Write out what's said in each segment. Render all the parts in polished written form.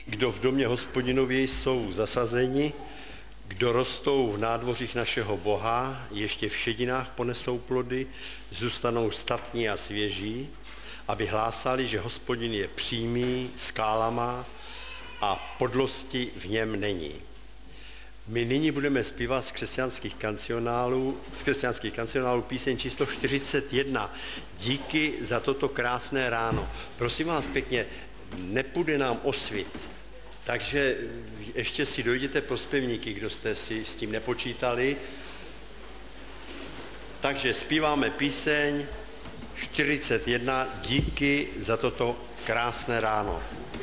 kdo v domě Hospodinově jsou zasazeni, kdo rostou v nádvořích našeho Boha, ještě v šedinách ponesou plody, zůstanou statní a svěží, aby hlásali, že Hospodin je přímý, skálama a podlosti v něm není. My nyní budeme zpívat z křesťanských kancionálů píseň číslo 41. Díky za toto krásné ráno. Prosím vás pěkně, nepůjde nám o svit, takže ještě si dojděte pro zpěvníky, kdo jste si s tím nepočítali. Takže zpíváme píseň 41. Díky za toto krásné ráno.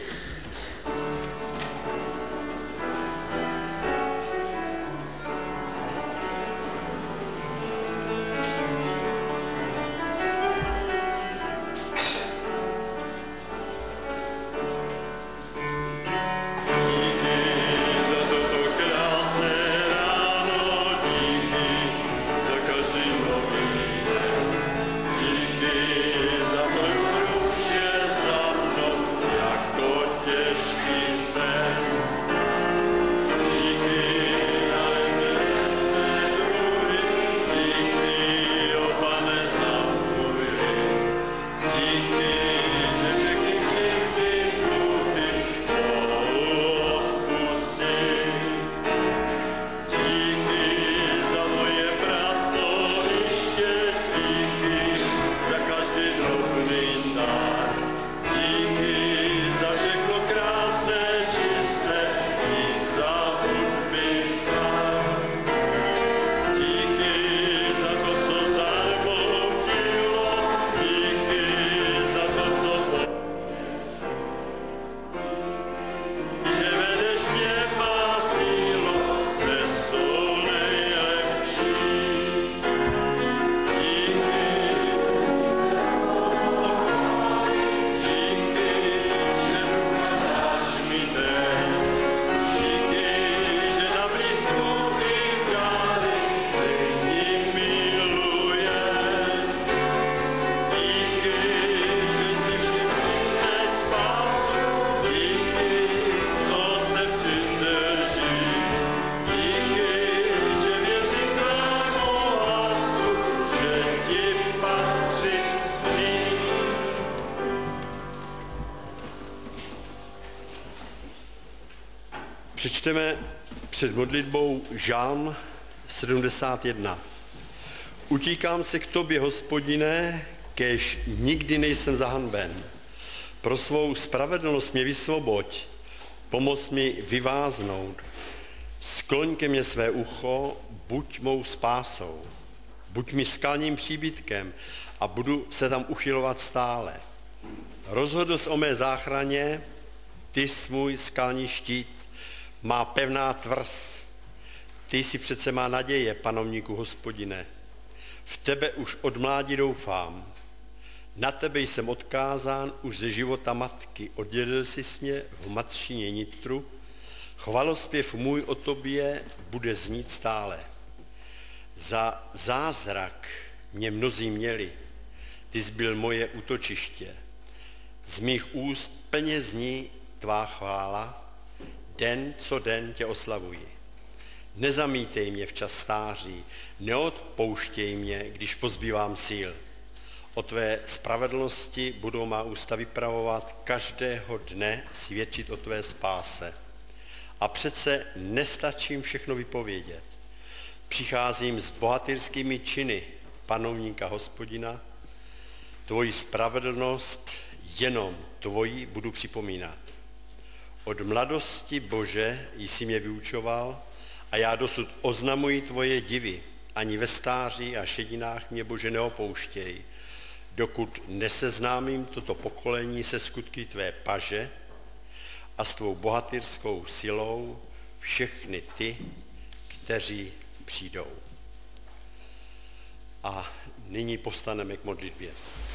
Přečteme před modlitbou Žálm 71. Utíkám se k tobě, Hospodine, kéž nikdy nejsem zahanben. Pro svou spravedlnost mě vysvoboď, pomoz mi vyváznout. Skloň ke mně své ucho, buď mou spásou. Buď mi skalním příbytkem a budu se tam uchylovat stále. Rozhodl jsi o mé záchraně, ty jsi můj skalní štít, má pevná tvrz. Ty jsi přece má naděje, panovníku Hospodine. V tebe už od mládí doufám. Na tebe jsem odkázán už ze života matky. Oddělil jsi mě v matčině nitru. Chvalospěv můj o tobě bude znít stále. Za zázrak mě mnozí měli. Ty jsi byl moje útočiště. Z mých úst plně zní tvá chvála. Den co den tě oslavuji. Nezamítej mě včas stáří, neodpouštěj mě, když pozbývám síl. O tvé spravedlnosti budou má ústa vypravovat, každého dne svědčit o tvé spáse. A přece nestačím všechno vypovědět. Přicházím s bohatyrskými činy panovníka Hospodina, tvoji spravedlnost jenom tvoji budu připomínat. Od mladosti, Bože, jsi mě vyučoval a já dosud oznamuji tvoje divy. Ani ve stáří a šedinách mě, Bože, neopouštěj, dokud neseznámím toto pokolení se skutky tvé paže a s tvou bohatyrskou silou všechny ty, kteří přijdou. A nyní povstaneme k modlitbě.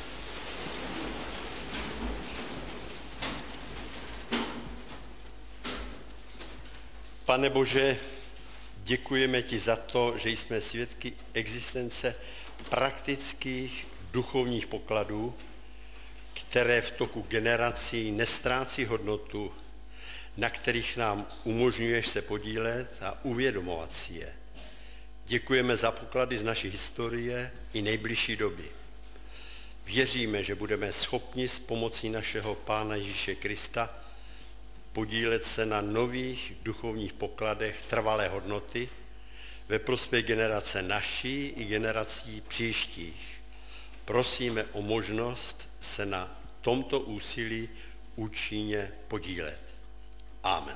Pane Bože, děkujeme ti za to, že jsme svědky existence praktických duchovních pokladů, které v toku generací nestrácí hodnotu, na kterých nám umožňuješ se podílet a uvědomovat si je. Děkujeme za poklady z naší historie i nejbližší doby. Věříme, že budeme schopni s pomocí našeho Pána Ježíše Krista podílet se na nových duchovních pokladech trvalé hodnoty ve prospěch generace naší i generací příštích. Prosíme o možnost se na tomto úsilí účinně podílet. Amen.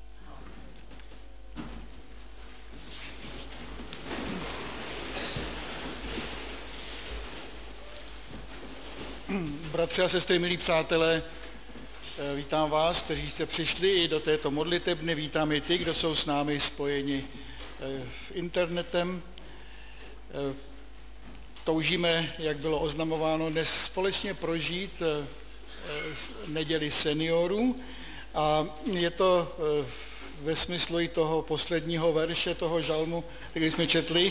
Bratři a sestry, milí přátelé, vítám vás, kteří jste přišli i do této modlitebny, vítám i ty, kdo jsou s námi spojeni internetem. Toužíme, jak bylo oznamováno, dnes společně prožít neděli seniorů a je to ve smyslu i toho posledního verše toho žalmu, který jsme četli,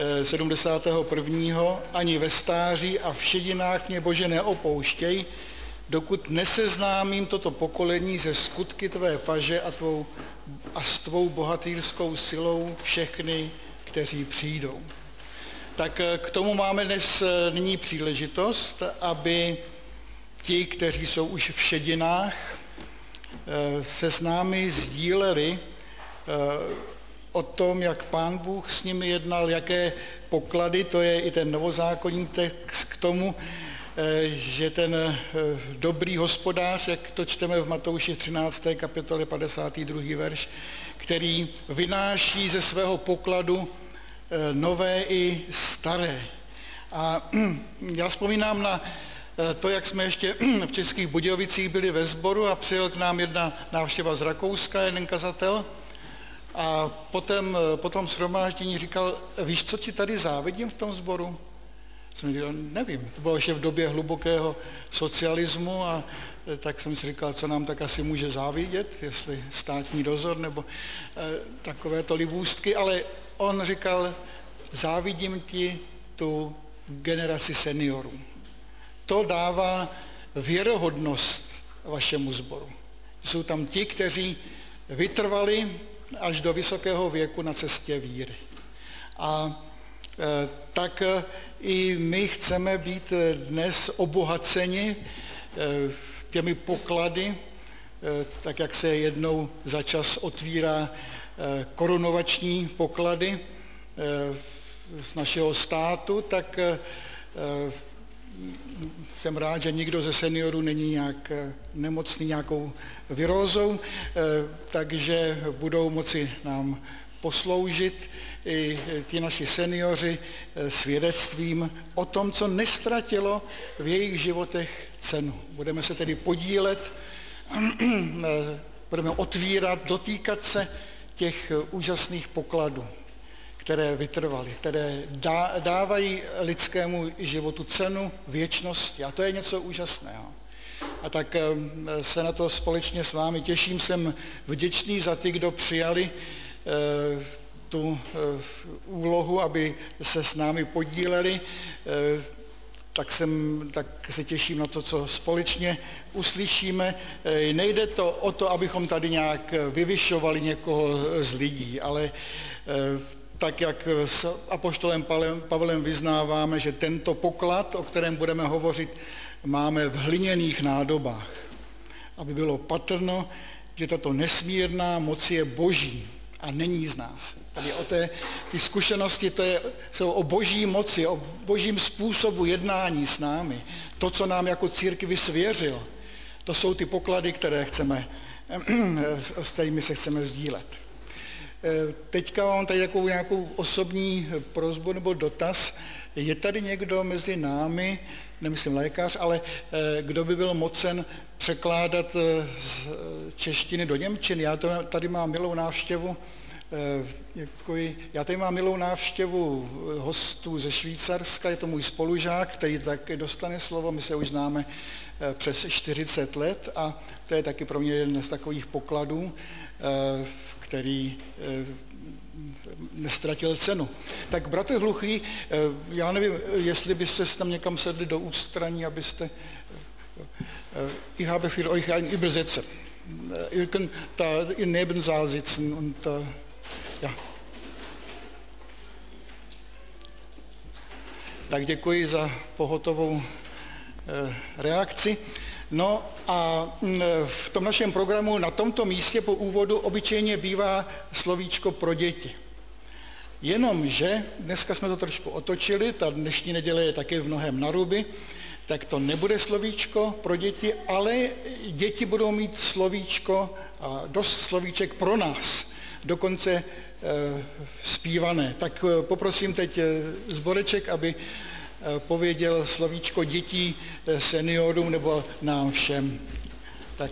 71. Ani ve stáří a v šedinách mě, Bože, neopouštěj, dokud neseznámím toto pokolení ze skutky tvé paže a s tvou bohatýrskou silou všechny, kteří přijdou. Tak k tomu máme nyní příležitost, aby ti, kteří jsou už v šedinách, se s námi sdíleli o tom, jak Pán Bůh s nimi jednal, jaké poklady, to je i ten novozákonní text k tomu, že ten dobrý hospodář, jak to čteme v Matouši 13. kapitole 52. verš, který vynáší ze svého pokladu nové i staré. A já vzpomínám na to, jak jsme ještě v Českých Budějovicích byli ve sboru a přijel k nám jedna návštěva z Rakouska, jeden kazatel, a po tom shromáždění říkal, víš, co ti tady závidím v tom sboru? Jsem říkal, nevím, to bylo ještě v době hlubokého socialismu a tak jsem si říkal, co nám tak asi může závidět, jestli státní dozor nebo takovéto libůstky, ale on říkal, závidím ti tu generaci seniorů. To dává věrohodnost vašemu sboru. Jsou tam ti, kteří vytrvali až do vysokého věku na cestě víry. A tak i my chceme být dnes obohaceni těmi poklady, tak jak se jednou za čas otvírá korunovační poklady z našeho státu, tak jsem rád, že nikdo ze seniorů není nějak nemocný nějakou virózou, takže budou moci nám posloužit i ti naši seniori svědectvím o tom, co nestratilo v jejich životech cenu. Budeme se tedy podílet, budeme otvírat, dotýkat se těch úžasných pokladů, které vytrvaly, které dávají lidskému životu cenu věčnosti. A to je něco úžasného. A tak se na to společně s vámi těším. Jsem vděčný za ty, kdo přijali tu úlohu, aby se s námi podíleli. Tak se těším na to, co společně uslyšíme. Nejde to o to, abychom tady nějak vyvyšovali někoho z lidí, ale tak, jak s apoštolem Pavlem vyznáváme, že tento poklad, o kterém budeme hovořit, máme v hliněných nádobách. Aby bylo patrno, že tato nesmírná moc je boží a není z nás. Tady o ty zkušenosti, jsou o boží moci, o božím způsobu jednání s námi. To, co nám jako církvi svěřil, to jsou ty poklady, s kterými se chceme sdílet. Teďka mám tady takovou nějakou osobní prosbu nebo dotaz. Je tady někdo mezi námi, nemyslím lékař, ale kdo by byl mocen překládat z češtiny do němčiny? Já tady mám milou návštěvu, hostů ze Švýcarska, je to můj spolužák, který taky dostane slovo, my se už známe přes 40 let a to je taky pro mě jeden z takových pokladů, který nestratil cenu. Tak bratr Hluchý, já nevím, jestli byste tam někam sedli do ústraní, abyste... Ich habe für euch ein Übersetzer. ihr könnt da im Nebensaal sitzen und ja. Tak děkuji za pohotovou reakci. No a v tom našem programu na tomto místě po úvodu obyčejně bývá slovíčko pro děti. Jenomže dneska jsme to trošku otočili, ta dnešní neděle je také v mnohem naruby, tak to nebude slovíčko pro děti, ale děti budou mít slovíčko, a dost slovíček pro nás, dokonce zpívané. Tak poprosím teď Zboreček, aby pověděl slovíčko dětí seniorům nebo nám všem. Tak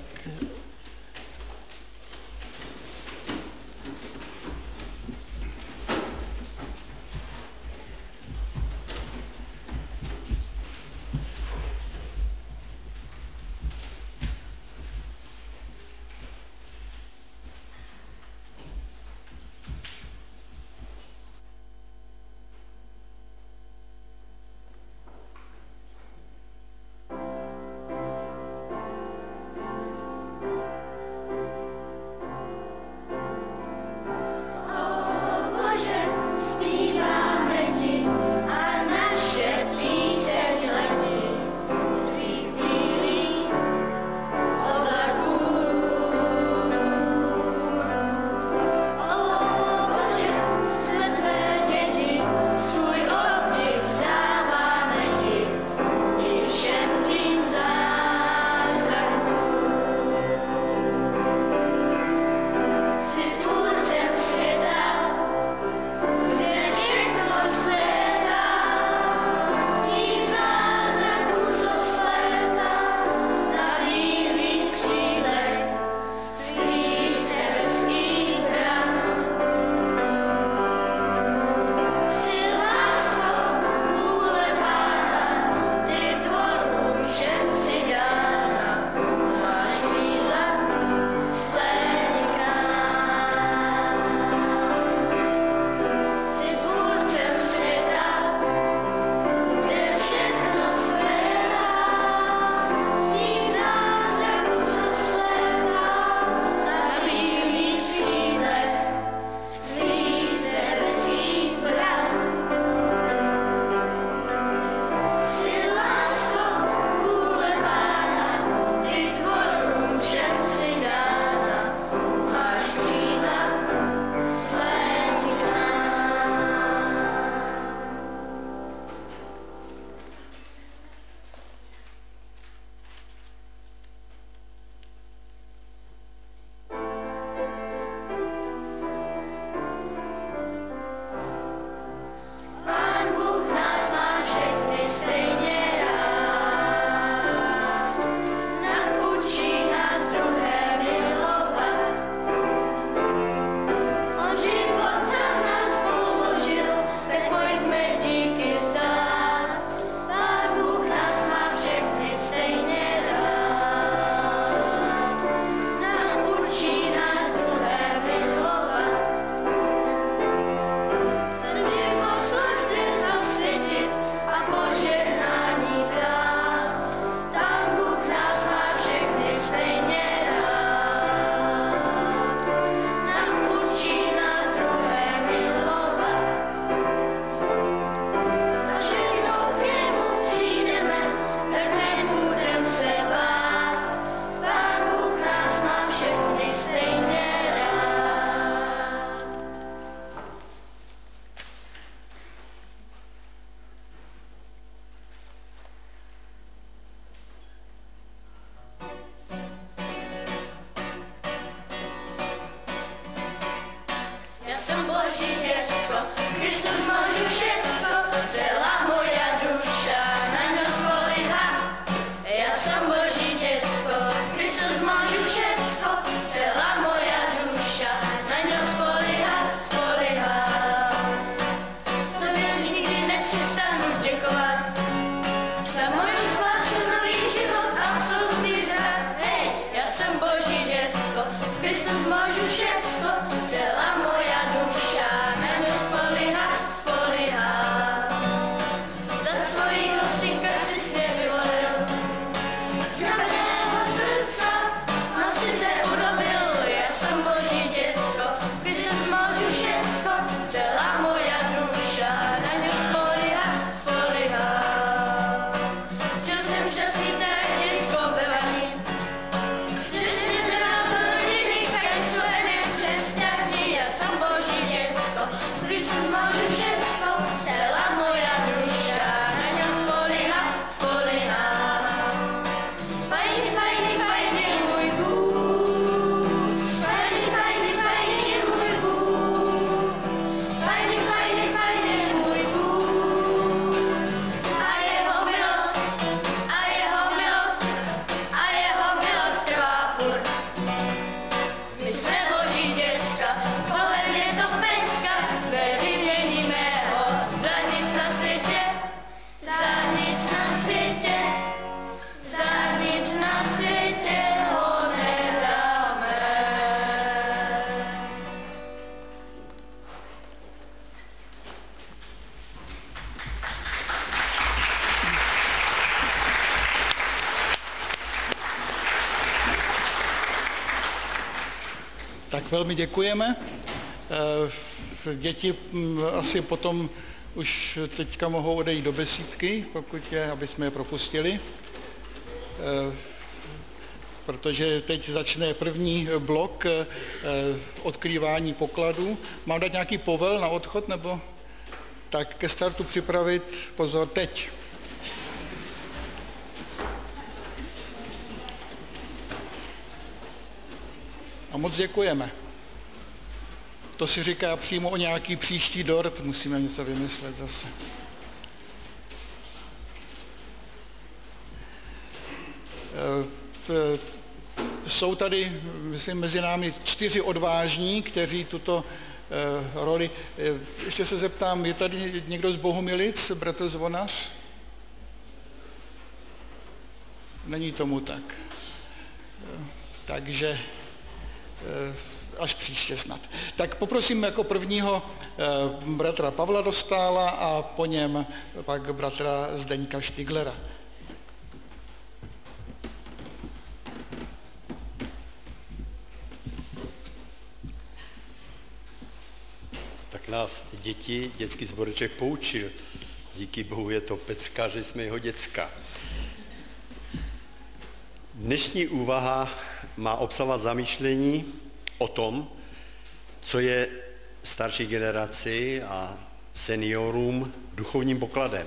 Tak velmi děkujeme. Děti asi potom už teďka mohou odejít do besídky, pokud je, aby jsme je propustili. Protože teď začne první blok odkrývání pokladů. Mám dát nějaký povel na odchod, nebo tak ke startu připravit, pozor, teď. A moc děkujeme. To si říká přímo o nějaký příští dort, musíme něco vymyslet zase. Jsou tady, myslím, mezi námi 4 odvážní, kteří tuto roli... Ještě se zeptám, je tady někdo z Bohumilic, bratr Zvonař? Není tomu tak. Takže až příště snad. Tak poprosím jako prvního bratra Pavla Dostála a po něm pak bratra Zdeňka Štiglera. Tak nás dětský sboreček poučil. Díky Bohu je to pecka, že jsme jeho děcka. Dnešní úvaha má obsahovat zamýšlení o tom, co je starší generaci a seniorům duchovním pokladem.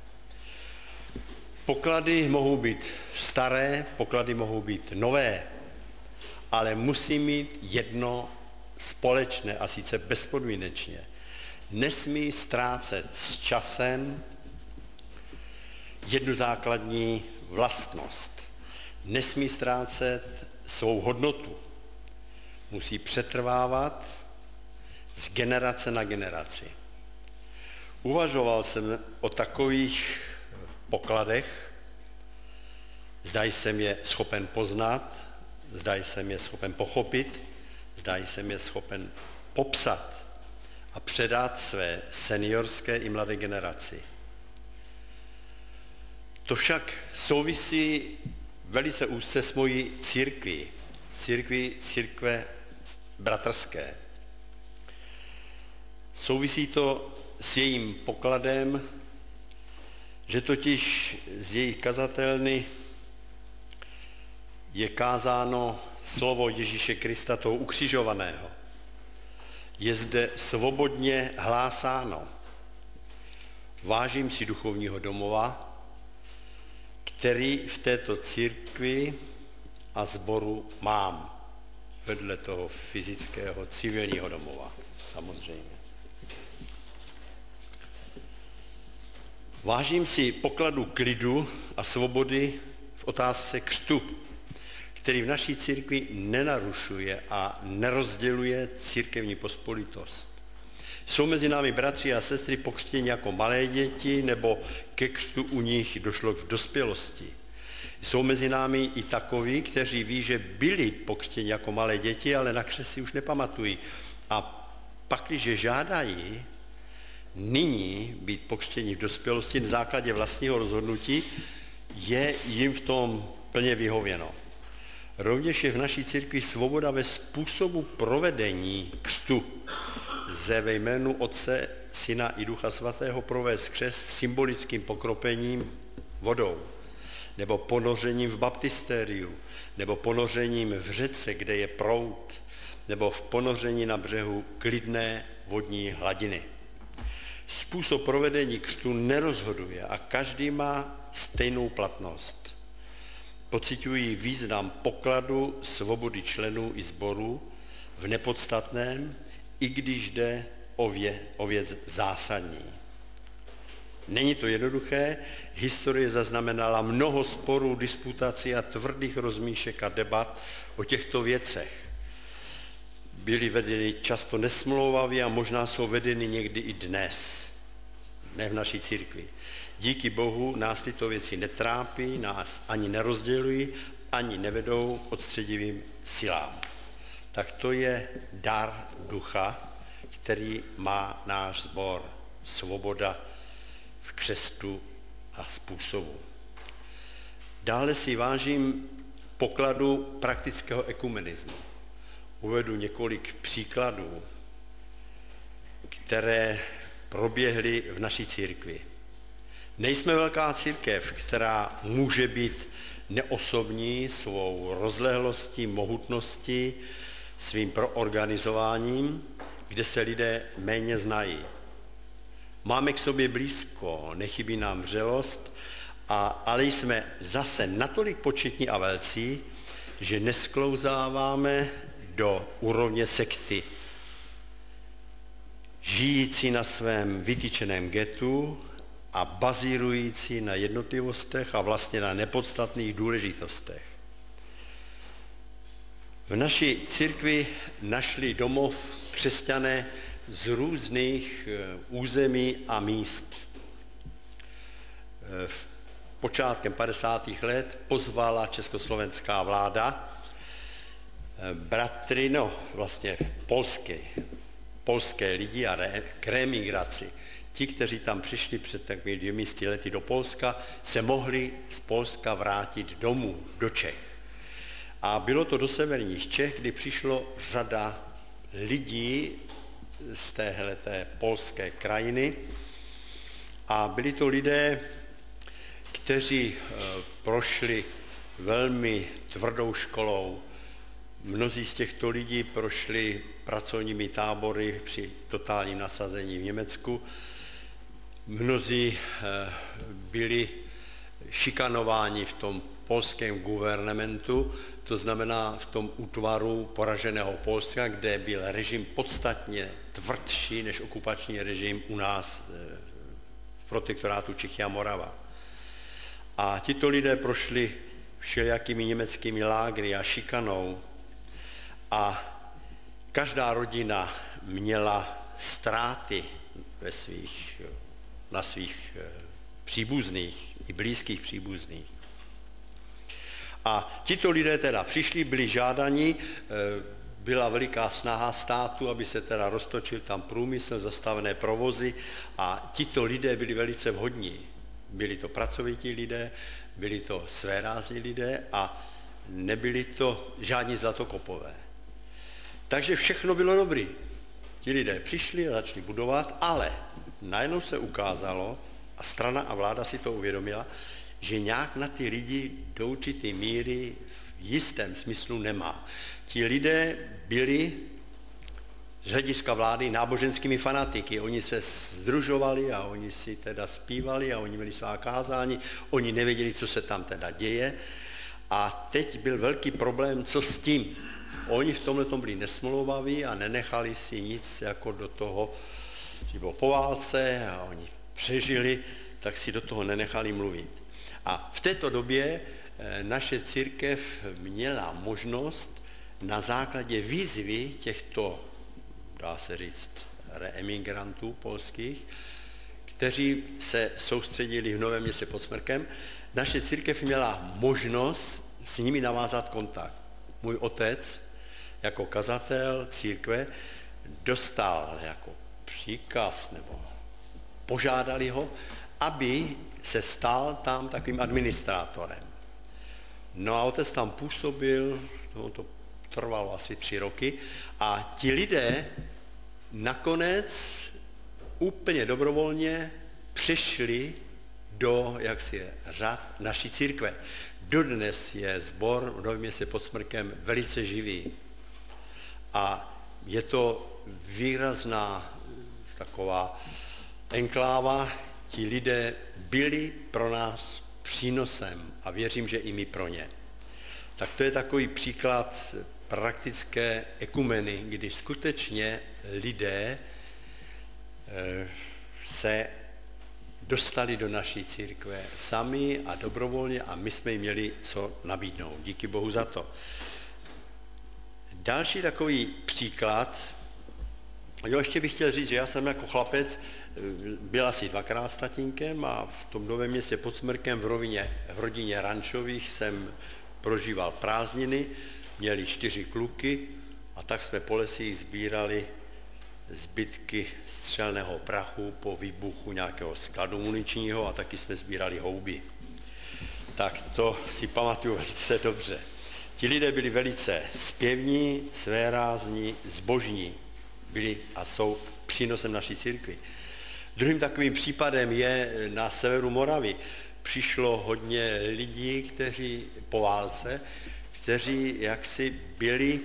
Poklady mohou být staré, poklady mohou být nové, ale musí mít jedno společné, a sice bezpodmínečně. Nesmí ztrácet s časem jednu základní vlastnost. Nesmí ztrácet svou hodnotu. Musí přetrvávat z generace na generaci. Uvažoval jsem o takových pokladech, zda jsem je schopen poznat, zda jsem je schopen pochopit, zda jsem je schopen popsat a předat své seniorské i mladé generaci. To však souvisí velice úzce s mojí církve bratrské. Souvisí to s jejím pokladem, že totiž z jejich kazatelny je kázáno slovo Ježíše Krista, toho ukřižovaného. Je zde svobodně hlásáno. Vážím si duchovního domova, který v této církvi a sboru mám, vedle toho fyzického civilního domova, samozřejmě. Vážím si pokladu klidu a svobody v otázce křtu, který v naší církvi nenarušuje a nerozděluje církevní pospolitost. Jsou mezi námi bratři a sestry pokřtěni jako malé děti, nebo ke křtu u nich došlo v dospělosti. Jsou mezi námi i takoví, kteří ví, že byli pokřtěni jako malé děti, ale na křest si už nepamatují. A pakliže žádají nyní být pokřtěni v dospělosti na základě vlastního rozhodnutí, je jim v tom plně vyhověno. Rovněž je v naší církvi svoboda ve způsobu provedení křtu. Lze ve jménu Otce, Syna i Ducha Svatého provést křest symbolickým pokropením vodou, nebo ponořením v baptistériu, nebo ponořením v řece, kde je proud, nebo v ponoření na břehu klidné vodní hladiny. Způsob provedení křtu nerozhoduje a každý má stejnou platnost. Pociťují význam pokladu svobody členů i sboru v nepodstatném, i když jde o věc zásadní. Není to jednoduché, historie zaznamenala mnoho sporů, disputací a tvrdých rozmíšek a debat o těchto věcech. Byly vedeny často nesmlouvavě a možná jsou vedeny někdy i dnes, ne v naší církvi. Díky Bohu nás tyto věci netrápí, nás ani nerozdělují, ani nevedou k odstředivým silám. Tak to je dar ducha, který má náš sbor. Svoboda v křestu a způsobu. Dále si vážím pokladu praktického ekumenismu. uvedu několik příkladů, které proběhly v naší církvi. Nejsme velká církev, která může být neosobní svou rozlehlostí, mohutností, svým proorganizováním, kde se lidé méně znají. Máme k sobě blízko, nechybí nám vřelost, ale jsme zase natolik početní a velcí, že nesklouzáváme do úrovně sekty. Žijící na svém vytyčeném getu a bazírující na jednotlivostech a vlastně na nepodstatných důležitostech. V naší církvi našli domov křesťané z různých území a míst. Počátkem 50. let pozvala československá vláda bratry, vlastně polské lidi a k reemigraci. Ti, kteří tam přišli před takovými 200 lety do Polska, se mohli z Polska vrátit domů, do Čech. A bylo to do severních Čech, kdy přišlo řada lidí z téhleté polské krajiny a byli to lidé, kteří prošli velmi tvrdou školou. Mnozí z těchto lidí prošli pracovními tábory při totálním nasazení v Německu. Mnozí byli šikanováni v tom polském guvernementu, to znamená v tom útvaru poraženého Polska, kde byl režim podstatně tvrdší než okupační režim u nás v protektorátu Čechy a Morava. A tito lidé prošli všelijakými německými lágry a šikanou a každá rodina měla ztráty na svých příbuzných i blízkých příbuzných. A tito lidé teda přišli, byli žádaní, byla veliká snaha státu, aby se teda roztočil tam průmysl, zastavené provozy a tito lidé byli velice vhodní. Byli to pracovití lidé, byli to svérázní lidé a nebyli to žádní zlatokopové. Takže všechno bylo dobrý. Ti lidé přišli a začali budovat, ale najednou se ukázalo, a strana a vláda si to uvědomila, že nějak na ty lidi do určité míry v jistém smyslu nemá. Ti lidé byli z hlediska vlády náboženskými fanatiky. Oni se sdružovali a oni si teda zpívali a oni měli svá kázání, oni nevěděli, co se tam teda děje. A teď byl velký problém, co s tím. Oni v tomhle byli nesmlouvaví a nenechali si nic jako do toho, že bylo po válce a oni přežili, tak si do toho nenechali mluvit. A v této době naše církev měla možnost na základě výzvy těchto, dá se říct, reemigrantů polských, kteří se soustředili v Novém Městě pod Smrkem, naše církev měla možnost s nimi navázat kontakt. Můj otec jako kazatel církve dostal jako příkaz nebo požádali ho, aby se stal tam takovým administrátorem. No a otec tam působil, to trvalo asi 3 roky a ti lidé nakonec úplně dobrovolně přešli do řad naší církve. Dodnes je sbor v Novém Městě pod Smrkem velice živý a je to výrazná taková enkláva. Ti lidé byli pro nás přínosem a věřím, že i my pro ně. Tak to je takový příklad praktické ekumeny, kdy skutečně lidé se dostali do naší církve sami a dobrovolně a my jsme jim měli co nabídnout. Díky Bohu za to. Další takový příklad, ještě bych chtěl říct, že já jsem jako chlapec byl asi 2krát s tatínkem a v tom Novém Městě pod Smrkem v rodině Rančových jsem prožíval prázdniny, měli 4 kluky a tak jsme po lesích sbírali zbytky střelného prachu po výbuchu nějakého skladu muničního a taky jsme sbírali houby. Tak to si pamatuju velice dobře. Ti lidé byli velice zpěvní, svérázní, zbožní. Byli a jsou přínosem naší církvi. Druhým takovým případem je na severu Moravy. Přišlo hodně lidí, kteří po válce, kteří jaksi byli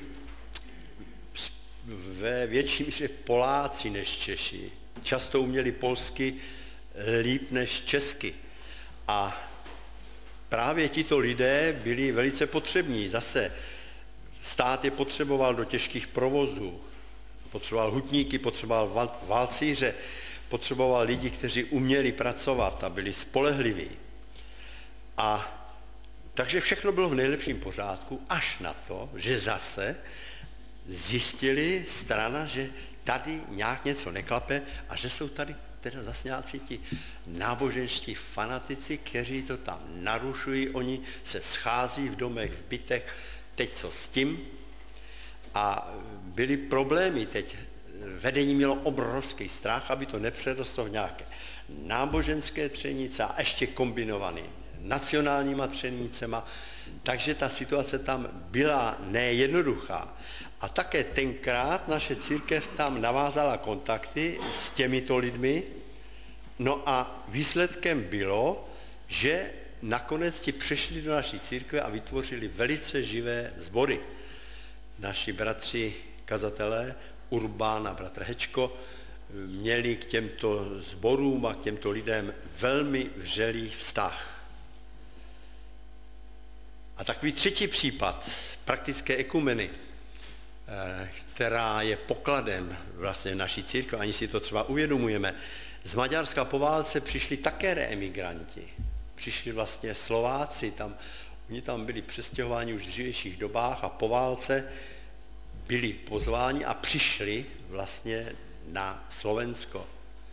ve větší míře Poláci než Češi. Často uměli polsky líp než česky. A právě tito lidé byli velice potřební. Zase stát je potřeboval do těžkých provozů. Potřeboval hutníky, potřeboval valcíře, potřeboval lidi, kteří uměli pracovat a byli spolehliví. A takže všechno bylo v nejlepším pořádku, až na to, že zase zjistili strana, že tady nějak něco neklape a že jsou tady teda zase nějací ti náboženští fanatici, kteří to tam narušují, oni se schází v domech, v bytech, teď co s tím? A byly problémy teď. Vedení mělo obrovský strach, aby to nepřerostlo v nějaké náboženské třenice a ještě kombinovaný nacionálníma třenicema. Takže ta situace tam byla nejednoduchá. A také tenkrát naše církev tam navázala kontakty s těmito lidmi. No a výsledkem bylo, že nakonec ti přišli do naší církve a vytvořili velice živé sbory. Naši bratři kazatelé, Urbán a bratr Hečko, měli k těmto sborům a k těmto lidem velmi vřelý vztah. A takový třetí případ praktické ekumeny, která je pokladem vlastně naší církve, ani si to třeba uvědomujeme. Z Maďarska po válce přišli také reemigranti. Přišli vlastně Slováci, oni tam byli přestěhováni už v dřívějších dobách a po válce byli pozváni a přišli vlastně na Slovensko.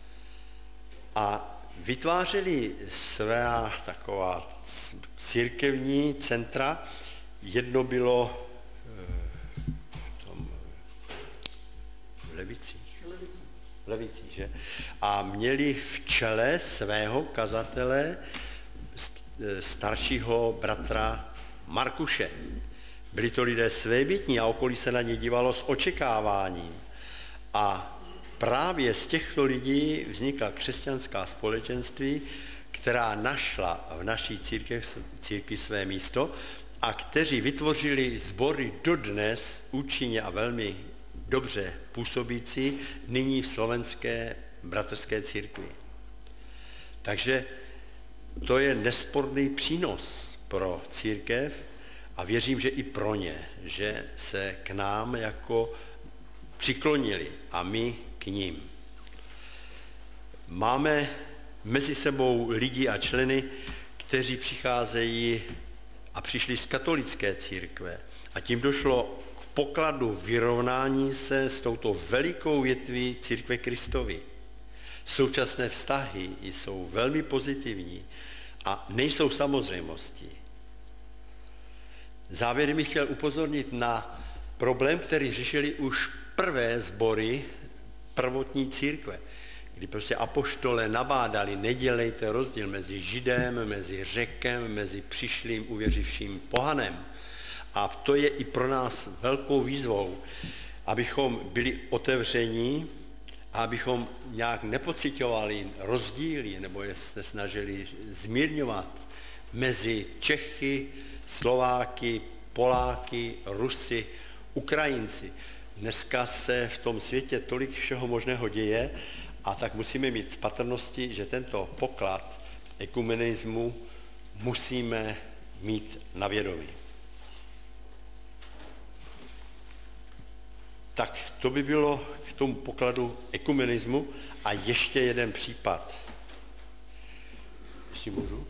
A vytvářeli svá taková církevní centra. Jedno bylo v Levicích, že? A měli v čele svého kazatele staršího bratra Markuše. Byli to lidé svébytní a okolí se na ně dívalo s očekáváním. A právě z těchto lidí vznikla křesťanská společenství, která našla v naší církvi své místo a kteří vytvořili sbory dodnes účinně a velmi dobře působící nyní v slovenské bratrské církvi. Takže to je nesporný přínos pro církev a věřím, že i pro ně, že se k nám jako přiklonili a my k ním. Máme mezi sebou lidi a členy, kteří přicházejí a přišli z katolické církve a tím došlo k pokladu vyrovnání se s touto velikou větví církve Kristovy. Současné vztahy jsou velmi pozitivní a nejsou samozřejmostí. Závěrem bych chtěl upozornit na problém, který řešili už prvé sbory prvotní církve, kdy prostě apoštole nabádali, nedělejte rozdíl mezi Židem, mezi Řekem, mezi přišlým uvěřivším pohanem. A to je i pro nás velkou výzvou, abychom byli otevření a abychom nějak nepociťovali rozdíly nebo je se snažili zmírňovat mezi Čechy, Slováky, Poláky, Rusy, Ukrajinci. Dneska se v tom světě tolik všeho možného děje a tak musíme mít v patrnosti, že tento poklad ekumenismu musíme mít na vědomí. Tak to by bylo k tomu pokladu ekumenismu a ještě jeden případ. Jestli můžu?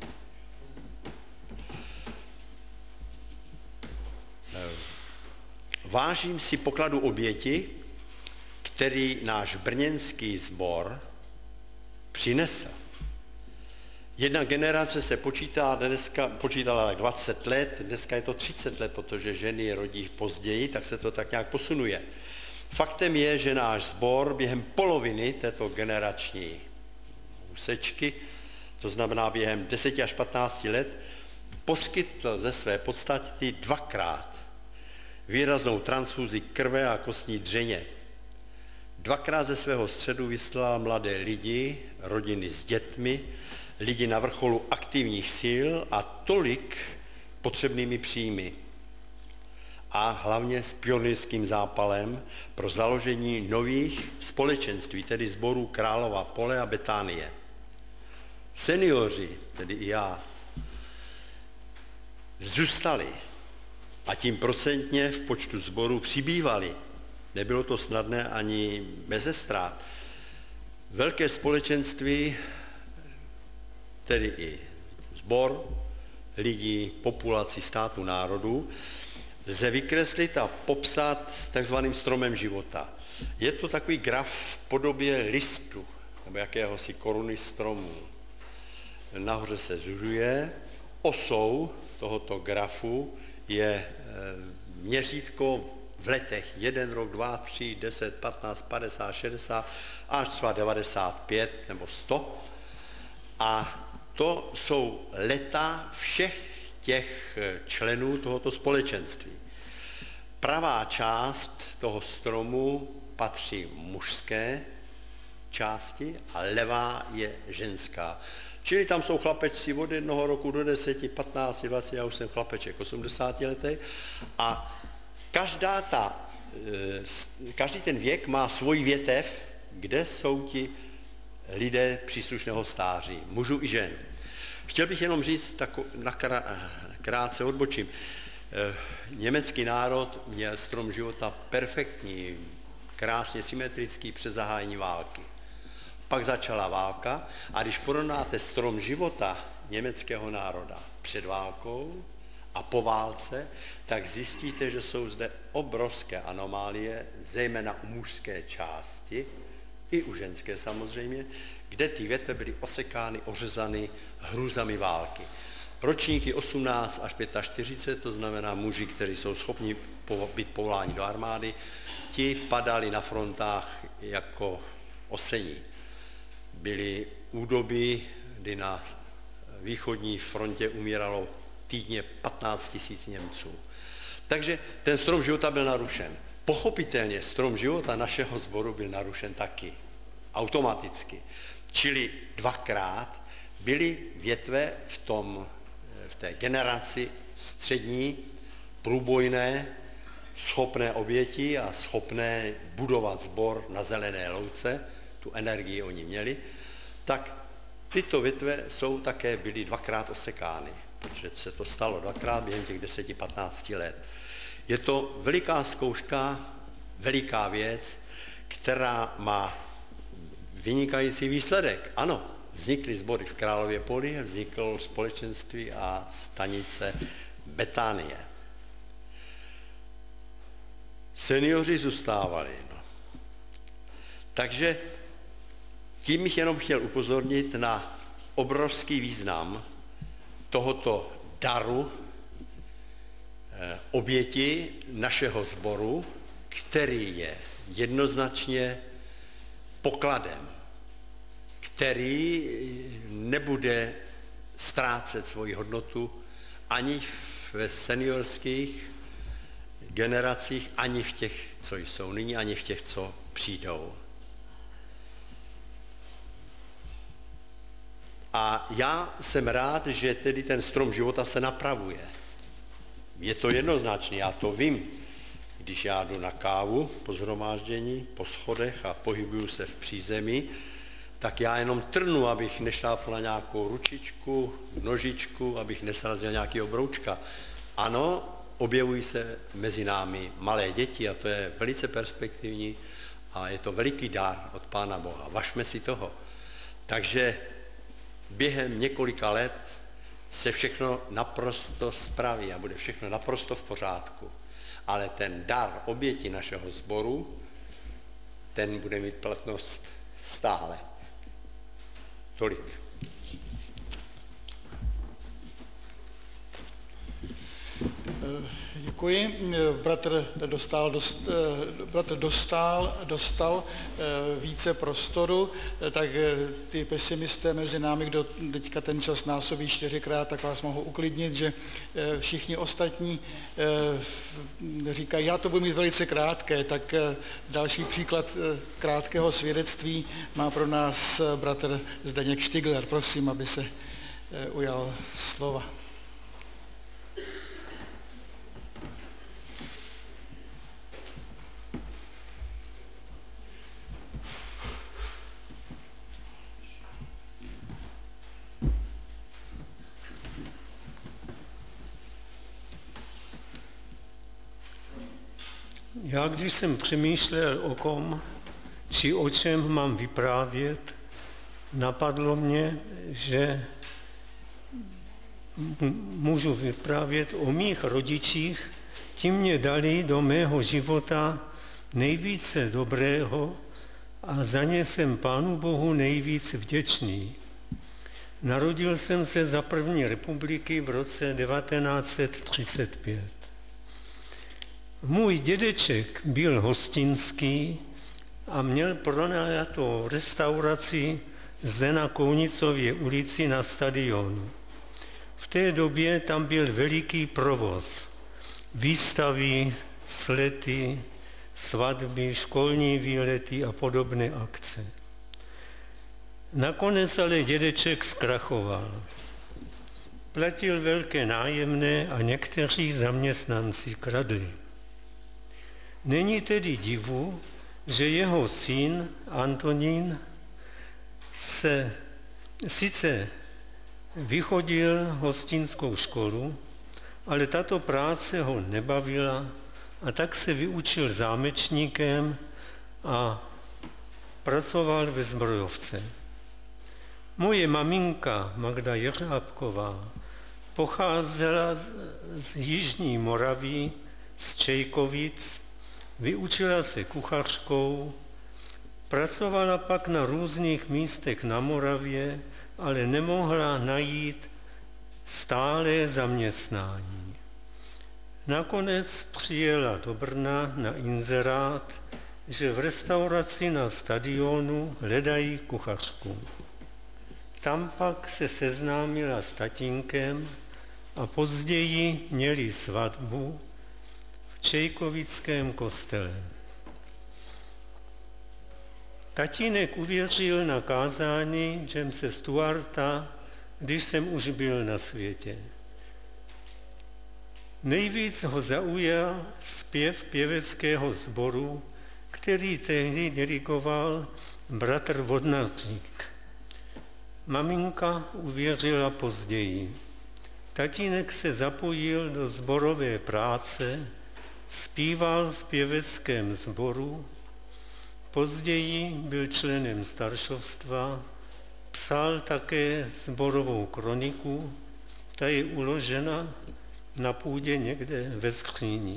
Vážím si pokladu oběti, který náš brněnský sbor přinesl. Jedna generace se počítala 20 let, dneska je to 30 let, protože ženy rodí později, tak se to tak nějak posunuje. Faktem je, že náš sbor během poloviny této generační úsečky, to znamená během 10 až 15 let, poskytl ze své podstaty dvakrát výraznou transfuzi krve a kostní dřeně. Dvakrát ze svého středu vyslal mladé lidi, rodiny s dětmi, lidi na vrcholu aktivních sil a tolik potřebnými příjmy. A hlavně s pionýrským zápalem pro založení nových společenství, tedy sborů Králova Pole a Betánie. Seniori, tedy i já, zůstali a tím procentně v počtu sborů přibývali. Nebylo to snadné ani beze ztrát. Velké společenství, tedy i sbor lidí, populací, státu, národů, lze vykreslit a popsat takzvaným stromem života. Je to takový graf v podobě listu, nebo jakéhosi koruny stromu. Nahoře se zužuje, osou tohoto grafu je měřítko v letech 1 rok, 2, 3, 10, 15, 50, 60, až třeba 95 nebo 100. A to jsou leta všech těch členů tohoto společenství. Pravá část toho stromu patří mužské části a levá je ženská. Čili tam jsou chlapečci od 1 roku do 10, 15, 20, já už jsem chlapeček 80 letý a každý ten věk má svůj větev, kde jsou ti lidé příslušného stáří, mužů i žen. Chtěl bych jenom říct, krátce odbočím. Německý národ měl strom života perfektní, krásně symetrický před zahájení války. Pak začala válka a když porovnáte strom života německého národa před válkou a po válce, tak zjistíte, že jsou zde obrovské anomálie, zejména u mužské části, i u ženské samozřejmě, kde ty větve byly osekány, ořezány hrůzami války. Ročníky 18 až 45, to znamená muži, kteří jsou schopni být povoláni do armády, ti padali na frontách jako osení. Byly údoby, kdy na východní frontě umíralo týdně 15 000 Němců. Takže ten strom života byl narušen. Pochopitelně strom života našeho sboru byl narušen taky. Automaticky. Čili dvakrát byly větve v té generaci střední, průbojné, schopné oběti a schopné budovat sbor na zelené louce, tu energii oni měli, tak tyto větve byly dvakrát osekány, protože se to stalo dvakrát během těch 10-15 let. Je to veliká zkouška, veliká věc, která má vynikající výsledek. Ano, vznikly sbory v Králově Poli, vzniklo společenství a stanice Betánie. Seniori zůstávali. Takže tím bych jenom chtěl upozornit na obrovský význam tohoto daru oběti našeho sboru, který je jednoznačně pokladem, který nebude ztrácet svoji hodnotu ani v seniorských generacích, ani v těch, co jsou nyní, ani v těch, co přijdou. A já jsem rád, že tedy ten strom života se napravuje. Je to jednoznačné, já to vím. Když já jdu na kávu po shromáždění, po schodech a pohybuju se v přízemí, tak já jenom trnu, abych nešlápl na nějakou ručičku, nožičku, abych nesrazil nějakého broučka. Ano, objevují se mezi námi malé děti a to je velice perspektivní a je to veliký dar od Pána Boha. Važme si toho. Takže během několika let se všechno naprosto spraví a bude všechno naprosto v pořádku. Ale ten dar oběti našeho sboru, ten bude mít platnost stále. Tolik. Děkuji. Bratr dostal více prostoru, tak ty pesimisté mezi námi, kdo teďka ten čas násobí 4krát, tak vás mohu uklidnit, že všichni ostatní říkají, já to budu mít velice krátké, tak další příklad krátkého svědectví má pro nás bratr Zdeněk Štigler. Prosím, aby se ujal slova. Já když jsem přemýšlel o kom, či o čem mám vyprávět, napadlo mě, že můžu vyprávět o mých rodičích, ti mě dali do mého života nejvíce dobrého a za ně jsem Pánu Bohu nejvíc vděčný. Narodil jsem se za první republiky v roce 1935. Můj dědeček byl hostinský a měl pronajatou restauraci zde na Kounicově ulici na stadionu. V té době tam byl veliký provoz. Výstavy, slety, svatby, školní výlety a podobné akce. Nakonec ale dědeček zkrachoval. Platil velké nájemné a někteří zaměstnanci kradli. Není tedy divu, že jeho syn Antonín se sice vychodil hostinskou školu, ale tato práce ho nebavila a tak se vyučil zámečníkem a pracoval ve zbrojovce. Moje maminka Magda Jeřábková pocházela z Jižní Moravy, z Čejkovic, vyučila se kuchařkou, pracovala pak na různých místech na Moravě, ale nemohla najít stálé zaměstnání. Nakonec přijela do Brna na inzerát, že v restauraci na stadionu hledají kuchařku. Tam pak se seznámila s tatínkem a později měli svatbu v Čejkovickém kostele. Tatínek uvěřil na kázání Jamese Stuarta, když jsem už byl na světě. Nejvíc ho zaujal zpěv pěveckého sboru, který tehdy dirigoval bratr Vodnařík. Maminka uvěřila později. Tatínek se zapojil do sborové práce, zpíval v pěveckém sboru, později byl členem staršovstva, psal také sborovou kroniku, ta je uložena na půdě někde ve skříni.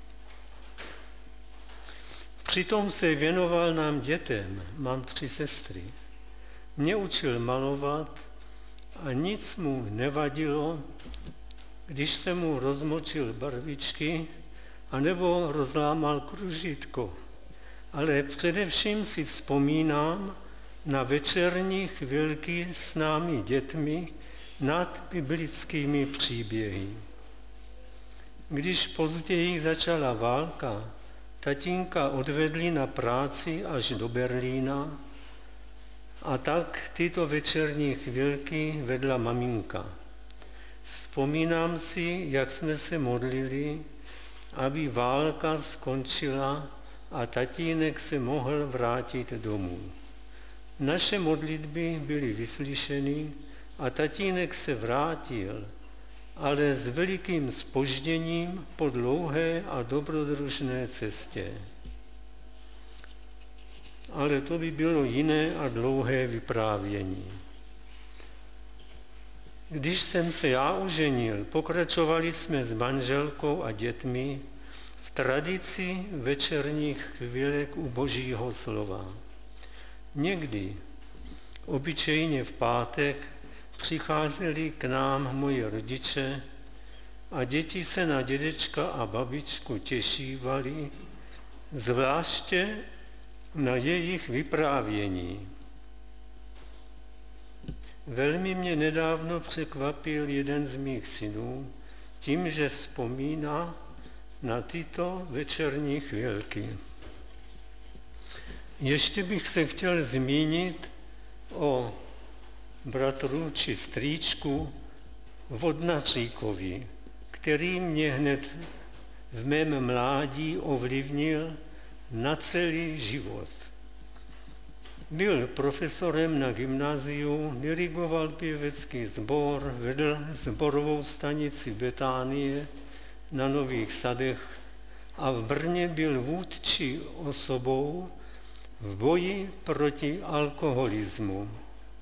Přitom se věnoval nám dětem, mám 3 sestry. Mě učil malovat a nic mu nevadilo, když jsem mu rozmočil barvičky anebo rozlámal kružítko. Ale především si vzpomínám na večerní chvilky s námi dětmi nad biblickými příběhy. Když později začala válka, tatínka odvedli na práci až do Berlína a tak tyto večerní chvilky vedla maminka. Vzpomínám si, jak jsme se modlili, aby válka skončila a tatínek se mohl vrátit domů. Naše modlitby byly vyslyšeny a tatínek se vrátil, ale s velikým zpožděním po dlouhé a dobrodružné cestě. Ale to by bylo jiné a dlouhé vyprávění. Když jsem se já oženil, pokračovali jsme s manželkou a dětmi v tradici večerních chvílek u Božího slova. Někdy, obyčejně v pátek, přicházeli k nám moji rodiče a děti se na dědečka a babičku těšívaly, zvláště na jejich vyprávění. Velmi mě nedávno překvapil jeden z mých synů tím, že vzpomíná na tyto večerní chvílky. Ještě bych se chtěl zmínit o bratru či strýčku Vodnaříkovi, který mě hned v mém mládí ovlivnil na celý život. Byl profesorem na gymnáziu, dirigoval pěvecký sbor, vedl sborovou stanici Betánie na Nových Sadech a v Brně byl vůdčí osobou v boji proti alkoholismu.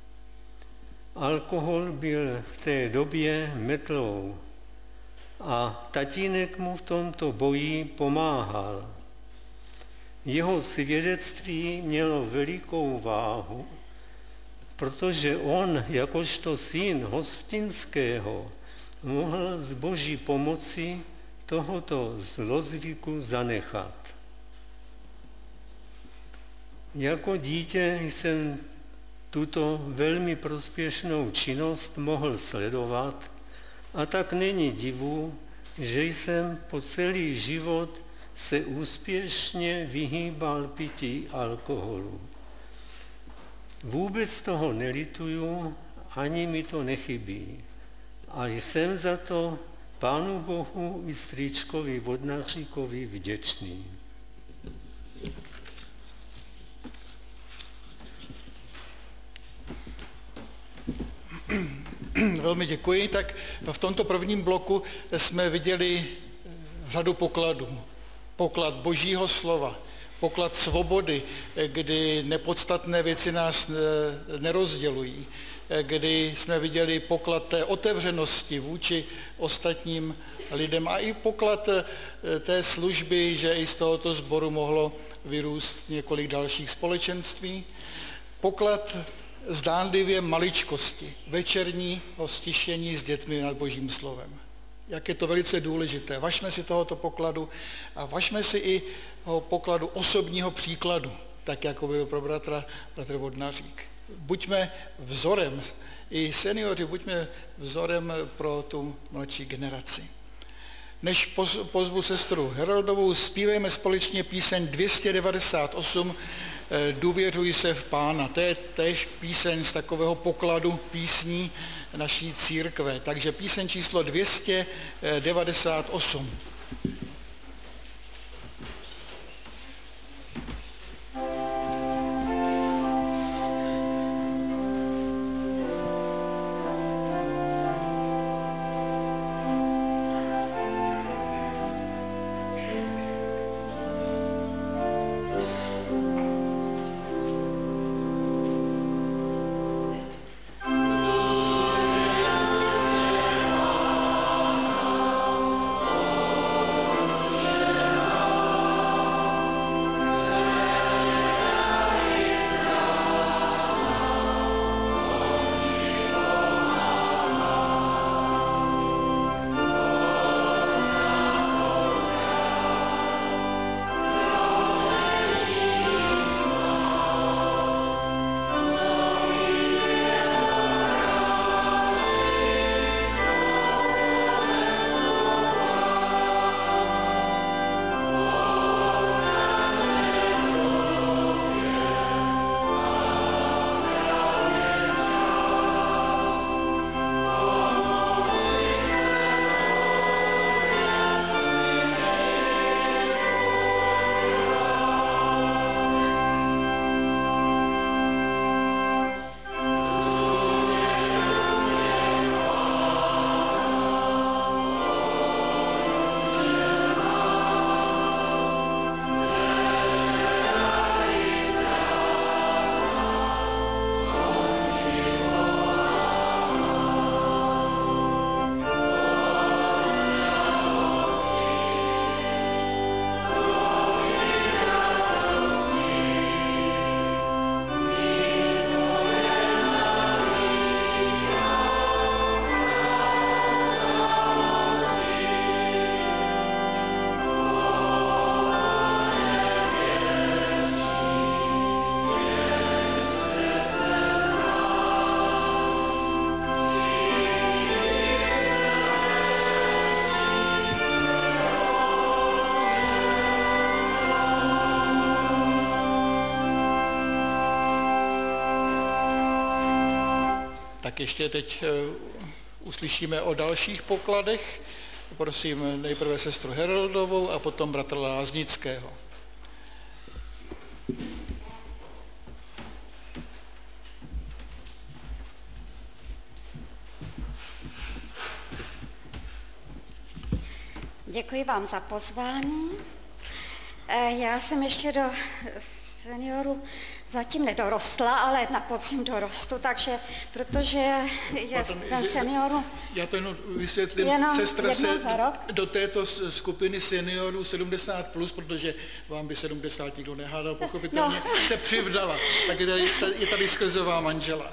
Alkohol byl v té době metlou a tatínek mu v tomto boji pomáhal. Jeho svědectví mělo velikou váhu, protože on, jakožto syn Hostinského, mohl z Boží pomoci tohoto zlozvyku zanechat. Jako dítě jsem tuto velmi prospěšnou činnost mohl sledovat a tak není divu, že jsem po celý život se úspěšně vyhýbal pití alkoholu. Vůbec toho nelituju, ani mi to nechybí. A jsem za to Pánu Bohu i strýčkovi Vodnaříkovi vděčný. Velmi děkuji. Tak v tomto prvním bloku jsme viděli řadu pokladů. Poklad Božího slova, poklad svobody, kdy nepodstatné věci nás nerozdělují, kdy jsme viděli poklad té otevřenosti vůči ostatním lidem a i poklad té služby, že i z tohoto sboru mohlo vyrůst několik dalších společenství. Poklad zdánlivě maličkosti, večerního stišení s dětmi nad Božím slovem. Jak je to velice důležité. Važme si tohoto pokladu a važme si i pokladu osobního příkladu, tak jako byl pro bratr Vodnařík. Buďme vzorem, i seniori, buďme vzorem pro tu mladší generaci. Než pozvu sestru Heroldovou, zpívejme společně píseň 298 Důvěřuj se v Pána. To je též píseň z takového pokladu písní naší církve. Takže píseň číslo 298. Tak ještě teď uslyšíme o dalších pokladech. Prosím nejprve sestru Heroldovou a potom bratra Láznického. Děkuji vám za pozvání. Já jsem ještě do seniorů zatím nedorostla, ale na podzim dorostu, takže protože je ten senioru... Já to jenom vysvětlím, sestra se do této skupiny seniorů 70+, protože vám by 70 nikdo nehádal, pochopitelně, se přivdala. Tak je tady skrzová manžela.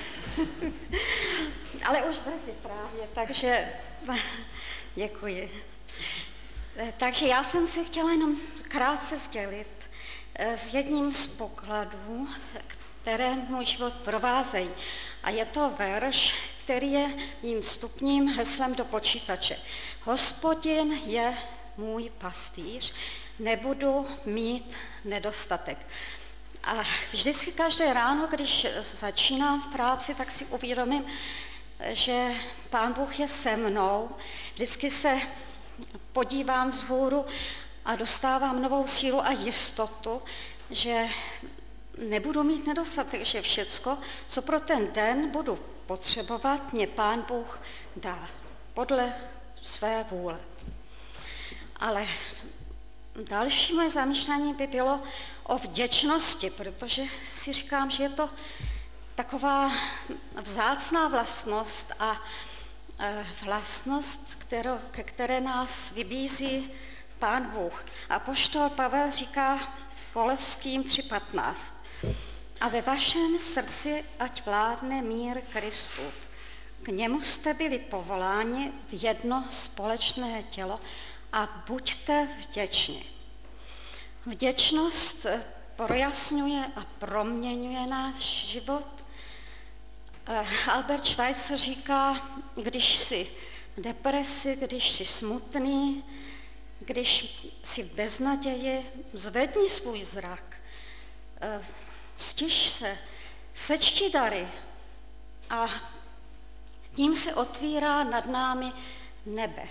Ale už brzy právě, takže děkuji. Takže já jsem se chtěla jenom krátce sdělit s jedním z pokladů, které můj život provázejí. A je to verš, který je mým vstupním heslem do počítače. Hospodin je můj pastýř, nebudu mít nedostatek. A vždycky každé ráno, když začínám v práci, tak si uvědomím, že Pán Bůh je se mnou. Vždycky se podívám vzhůru a dostávám novou sílu a jistotu, že nebudu mít nedostatek, že všecko, co pro ten den budu potřebovat, mě Pán Bůh dá podle své vůle. Ale další moje zamýšlení by bylo o vděčnosti, protože si říkám, že je to taková vzácná vlastnost a vlastnost, ke které nás vybízí Pán Bůh. Apoštol Pavel říká Koloským 3:15. A ve vašem srdci ať vládne mír Kristův. K němu jste byli povoláni v jedno společné tělo a buďte vděční. Vděčnost projasňuje a proměňuje náš život. Albert Schweitzer říká, když jsi v depresi, když jsi smutný, když jsi v beznaději, zvedni svůj zrak, stiš se, sečti dary a tím se otvírá nad námi nebe.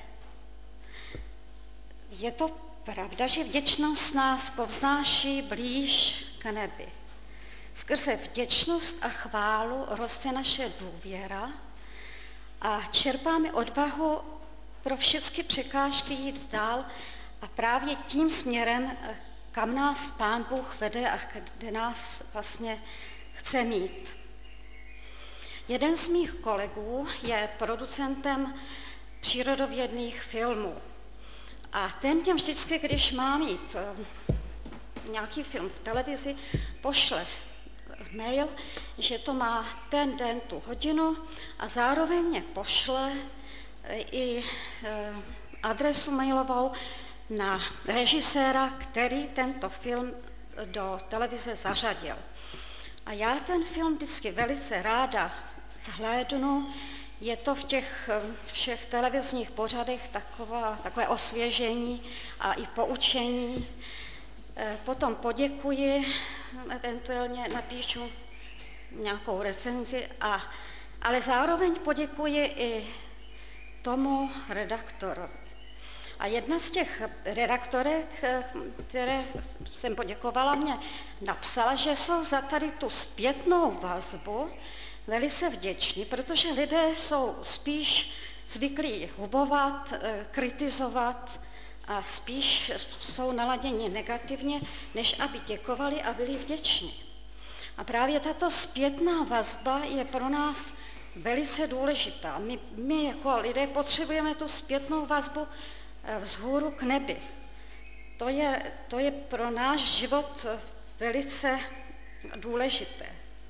Je to pravda, že vděčnost nás povznáší blíž k nebi. Skrze vděčnost a chválu roste naše důvěra a čerpáme odvahu pro všechny překážky jít dál a právě tím směrem, kam nás Pán Bůh vede a kde nás vlastně chce mít. Jeden z mých kolegů je producentem přírodovědných filmů a ten mě vždycky, když má mít nějaký film v televizi, pošle mail, že to má ten den, tu hodinu a zároveň mě pošle i adresu mailovou na režiséra, který tento film do televize zařadil. A já ten film vždycky velice ráda zhlédnu, je to v těch všech televizních pořadech takové osvěžení a i poučení. Potom poděkuji, eventuálně napíšu nějakou recenzi, ale zároveň poděkuji i tomu redaktorovi. A jedna z těch redaktorek, které jsem poděkovala, mě napsala, že jsou za tady tu zpětnou vazbu velice vděční, protože lidé jsou spíš zvyklí hubovat, kritizovat a spíš jsou naladěni negativně, než aby děkovali a byli vděční. A právě tato zpětná vazba je pro nás velice důležitá. My jako lidé potřebujeme tu zpětnou vazbu vzhůru k nebi. To je pro náš život velice důležité.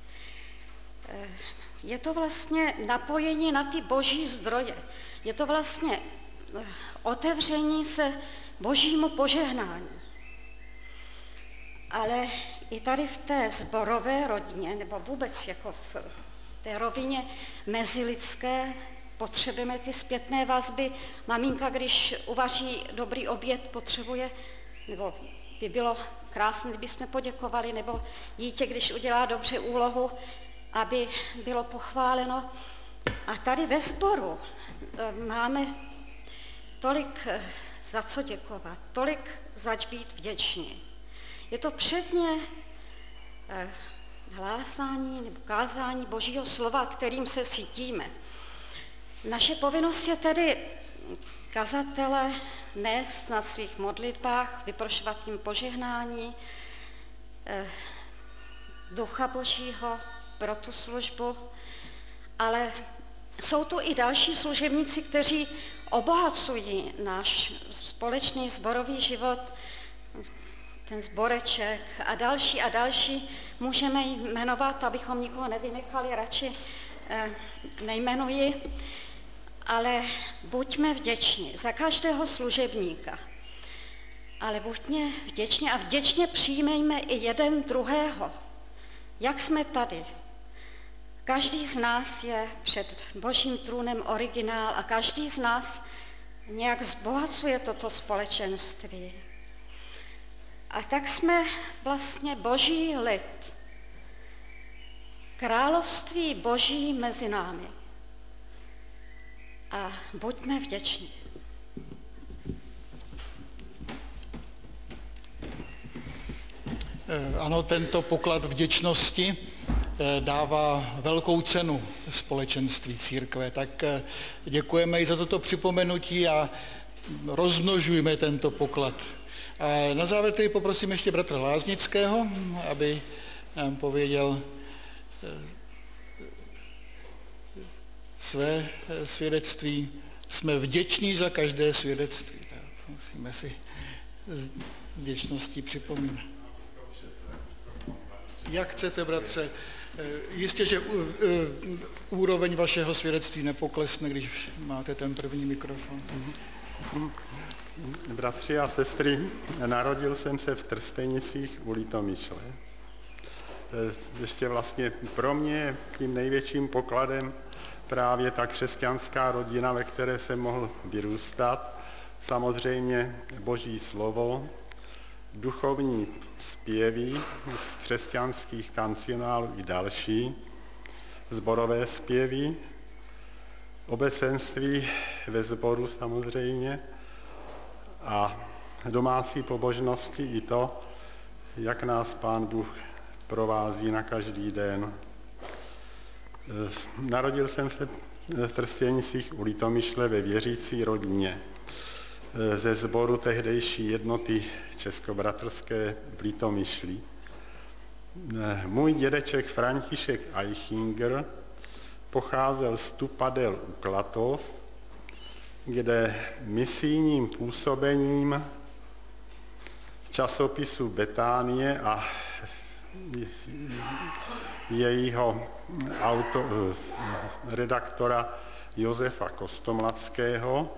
Je to vlastně napojení na ty boží zdroje. Je to vlastně otevření se božímu požehnání. Ale i tady v té sborové rodině, nebo vůbec jako v té rovině mezilidské, potřebujeme ty zpětné vazby. Maminka, když uvaří dobrý oběd, potřebuje, nebo by bylo krásné, kdybychom poděkovali, nebo dítě, když udělá dobře úlohu, aby bylo pochváleno. A tady ve sboru máme tolik za co děkovat, tolik zač být vděční. Je to předně hlásání nebo kázání Božího slova, kterým se cítíme. Naše povinnost je tedy kazatele nést na svých modlitbách, vyprošovat jim požehnání Ducha Božího pro tu službu, ale jsou tu i další služebníci, kteří obohacují náš společný sborový život, ten sboreček a další můžeme jmenovat, abychom nikoho nevynechali, radši nejmenuji, ale buďme vděční za každého služebníka, ale buďme vděční a vděčně přijmejme i jeden druhého, jak jsme tady. Každý z nás je před Božím trůnem originál a každý z nás nějak zbohacuje toto společenství. A tak jsme vlastně Boží lid, království Boží mezi námi. A buďme vděční. Ano, tento poklad vděčnosti dává velkou cenu společenství církve. Tak děkujeme i za toto připomenutí a rozmnožujme tento poklad. A na závěr tedy poprosím ještě bratra Láznického, aby nám pověděl své svědectví. Jsme vděční za každé svědectví. Tak musíme si s vděčností připomínat. Jak chcete, bratře? Jistě, že úroveň vašeho svědectví nepoklesne, když máte ten první mikrofon. Bratři a sestry, narodil jsem se v Trstenicích u Litomyšle. Ještě vlastně pro mě tím největším pokladem právě ta křesťanská rodina, ve které jsem mohl vyrůstat. Samozřejmě Boží slovo, duchovní zpěvy z křesťanských kancionálů i další, sborové zpěvy, obecenství ve sboru samozřejmě a domácí pobožnosti i to, jak nás Pán Bůh provází na každý den. Narodil jsem se v Trstěnicích u Litomyšle ve věřící rodině ze sboru tehdejší jednoty českobratrské v Litomyšli. Můj dědeček František Eichinger pocházel z Tupadel u Klatov, kde misijním působením časopisu Betánie a jejího redaktora Josefa Kostomladského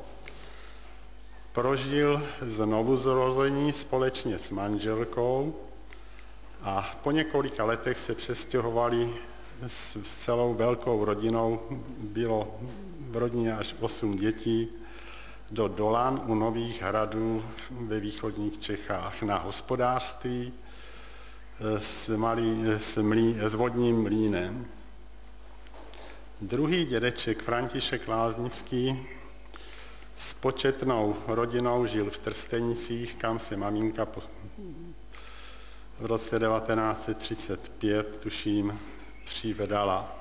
prožil znovuzrození společně s manželkou a po několika letech se přestěhovali s celou velkou rodinou, bylo v rodině až 8 dětí, do Dolan u Nových Hradů ve východních Čechách na hospodářství s vodním mlýnem. Druhý dědeček František Láznický s početnou rodinou žil v Trstenicích, kam se maminka v roce 1935, tuším, přivedala.